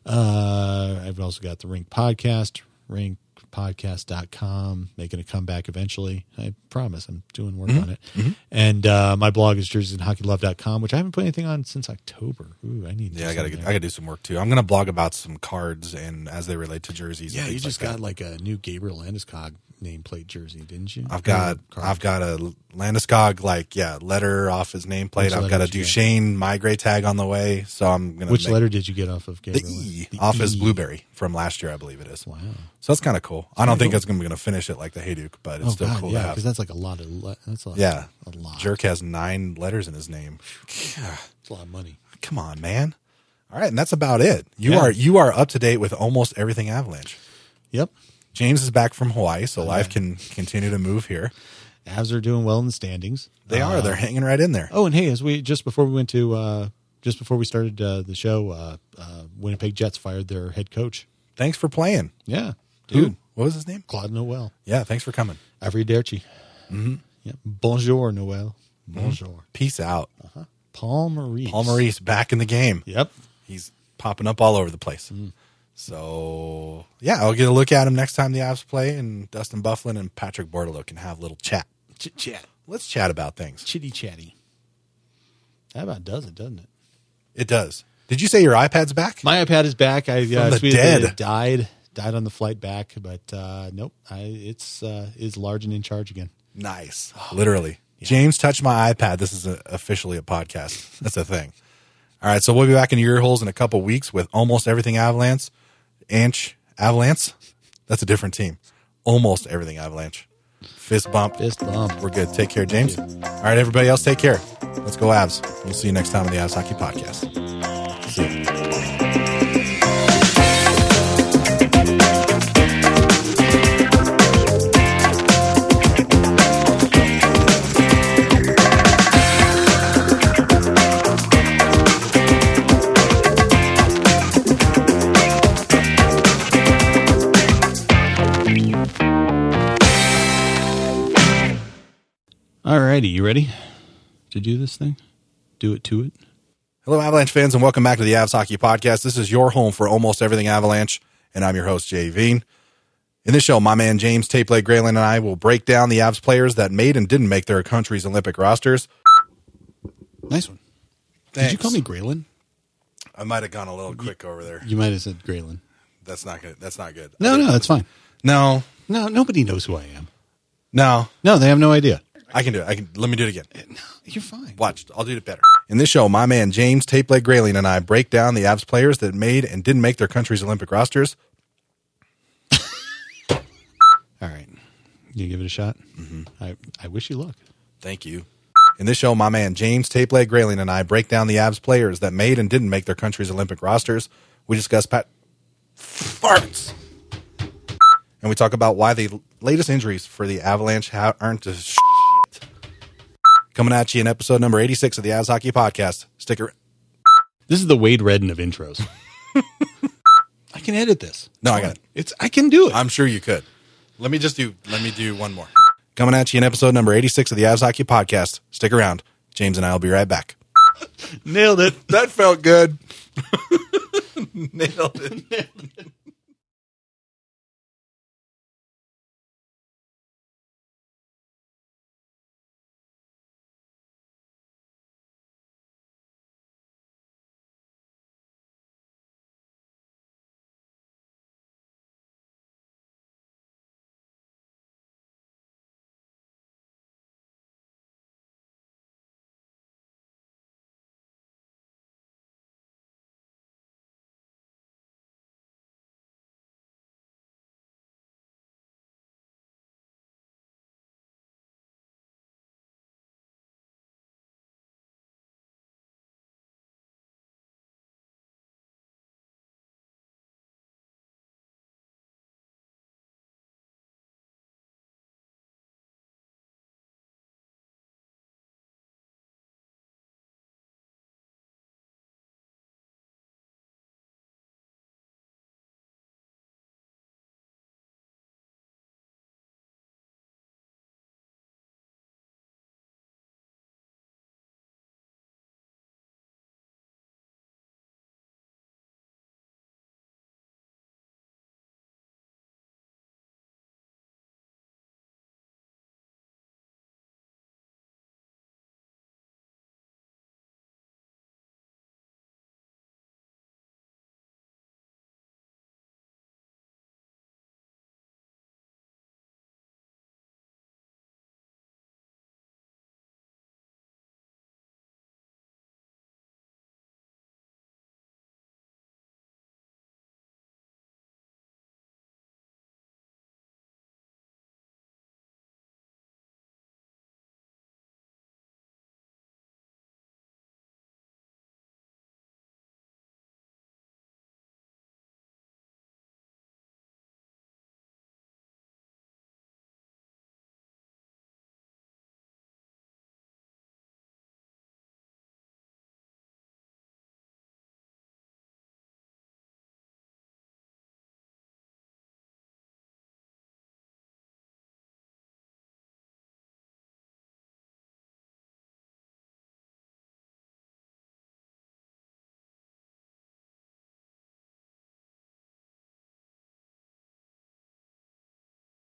Speaker 1: Uh, I've also got the Rink Podcast, rink podcast dot com, making a comeback eventually. I promise I'm doing work
Speaker 2: Mm-hmm.
Speaker 1: on it. And uh, my blog is jerseys and hockey love dot com, which I haven't put anything on since October. Ooh, I need to
Speaker 2: Yeah,
Speaker 1: do
Speaker 2: I gotta
Speaker 1: something
Speaker 2: I
Speaker 1: there.
Speaker 2: gotta do some work too. I'm gonna blog about some cards and as they relate to jerseys.
Speaker 1: Yeah,
Speaker 2: and
Speaker 1: you
Speaker 2: things
Speaker 1: just
Speaker 2: like
Speaker 1: got
Speaker 2: that.
Speaker 1: like a new Gabriel Landeskog nameplate jersey, didn't you?
Speaker 2: I've got
Speaker 1: Or card.
Speaker 2: I've got a Landeskog like yeah letter off his nameplate.
Speaker 1: Which
Speaker 2: I've
Speaker 1: letter
Speaker 2: got a
Speaker 1: did you get?
Speaker 2: Duchesne migrate tag on the way, so I'm gonna
Speaker 1: Which
Speaker 2: make
Speaker 1: letter did you get off of
Speaker 2: the
Speaker 1: Gabriel?
Speaker 2: E
Speaker 1: The
Speaker 2: off his
Speaker 1: E.
Speaker 2: blueberry from last year, I believe it is.
Speaker 1: Wow.
Speaker 2: So that's kind of cool. I don't think
Speaker 1: cool.
Speaker 2: it's gonna be gonna finish it like the Hayduk, but it's
Speaker 1: Oh
Speaker 2: still
Speaker 1: God,
Speaker 2: cool
Speaker 1: yeah,
Speaker 2: to have.
Speaker 1: because that's like a lot of le- that's a,
Speaker 2: Yeah,
Speaker 1: a lot.
Speaker 2: Jerk has nine letters in his name.
Speaker 1: It's a lot of money.
Speaker 2: Come on, man. All right, and that's about it. You
Speaker 1: Yeah.
Speaker 2: are you are up to date with almost everything Avalanche.
Speaker 1: Yep,
Speaker 2: James is back from Hawaii, so life can continue to move here.
Speaker 1: Avs are doing well in the standings.
Speaker 2: They
Speaker 1: Uh,
Speaker 2: are. They're hanging right in there.
Speaker 1: Oh, and hey, as we just before we went to uh, just before we started uh, the show, uh, uh, Winnipeg Jets fired their head coach.
Speaker 2: Thanks for playing.
Speaker 1: Yeah,
Speaker 2: Who?
Speaker 1: dude,
Speaker 2: What was his name?
Speaker 1: Claude Noel,
Speaker 2: Yeah, thanks for coming.
Speaker 1: Arrivederci. Mm-hmm. Yeah, bonjour Noel, bonjour.
Speaker 2: Peace out.
Speaker 1: Paul Maurice.
Speaker 2: Paul Maurice back in the game.
Speaker 1: Yep.
Speaker 2: He's popping up all over the place.
Speaker 1: Mm.
Speaker 2: So, yeah, I'll get a look at him next time the Avs play, and Dustin Bufflin and Patrick Bordelot can have a little chat.
Speaker 1: Chit chat,
Speaker 2: Let's chat about things.
Speaker 1: chitty chatty. That about does it, doesn't it?
Speaker 2: It does. Did you say your iPad's back?
Speaker 1: My iPad is back. I uh,
Speaker 2: the
Speaker 1: tweeted
Speaker 2: dead.
Speaker 1: that it died, died on the flight back, but uh, nope, I, it's uh, is large and in charge again.
Speaker 2: Nice. Literally. James touched my iPad. This is a, officially a podcast. That's a thing. All right, so we'll be back in your ear holes in a couple weeks with almost everything Avalanche. Anch Avalanche? That's a different team. Almost everything Avalanche. Fist bump.
Speaker 1: Fist bump.
Speaker 2: We're good. Take care, James. All right, everybody else, take care. Let's go Avs. We'll see you next time on the Avs Hockey Podcast. See you.
Speaker 1: Alrighty, you ready to do this thing? Do it to it.
Speaker 2: Hello, Avalanche fans, and welcome back to the Avs Hockey Podcast. This is your home for almost everything Avalanche, and I'm your host, Jay Veen. In this show, my man James Tape Leg Grayling and I will break down the Avs players that made and didn't make their country's Olympic rosters.
Speaker 1: Nice one. Did you call me Graylin?
Speaker 2: I might have gone a little quick over there.
Speaker 1: You might have said Graylin.
Speaker 2: That's not good. That's not good.
Speaker 1: No, no, that's fine.
Speaker 2: No,
Speaker 1: No, nobody knows who I am.
Speaker 2: no.
Speaker 1: No, they have no idea.
Speaker 2: I can do it. I can. Let me do it again.
Speaker 1: No, you're fine.
Speaker 2: Watch. I'll do it better. In this show, my man James Tape Leg Grayling and I break down the Avs players that made and didn't make their country's Olympic rosters.
Speaker 1: All right. You give it a shot?
Speaker 2: Mm-hmm.
Speaker 1: I, I wish you luck.
Speaker 2: Thank you. In this show, my man James Tape Leg Grayling and I break down the Avs players that made and didn't make their country's Olympic rosters. We discuss Pat farts. And we talk about why the latest injuries for the Avalanche ha- aren't a shit. Coming at you in episode number eighty-six of the Avs Hockey Podcast. Sticker.
Speaker 1: This is the Wade Redden of intros. I can edit this.
Speaker 2: No, I got it.
Speaker 1: It's I can do it.
Speaker 2: I'm sure you could. Let me just do, let me do one more. Coming at you in episode number eighty-six of the Avs Hockey Podcast. Stick around. James and I will be right back.
Speaker 1: Nailed it.
Speaker 2: That felt good. Nailed it.
Speaker 1: Nailed it.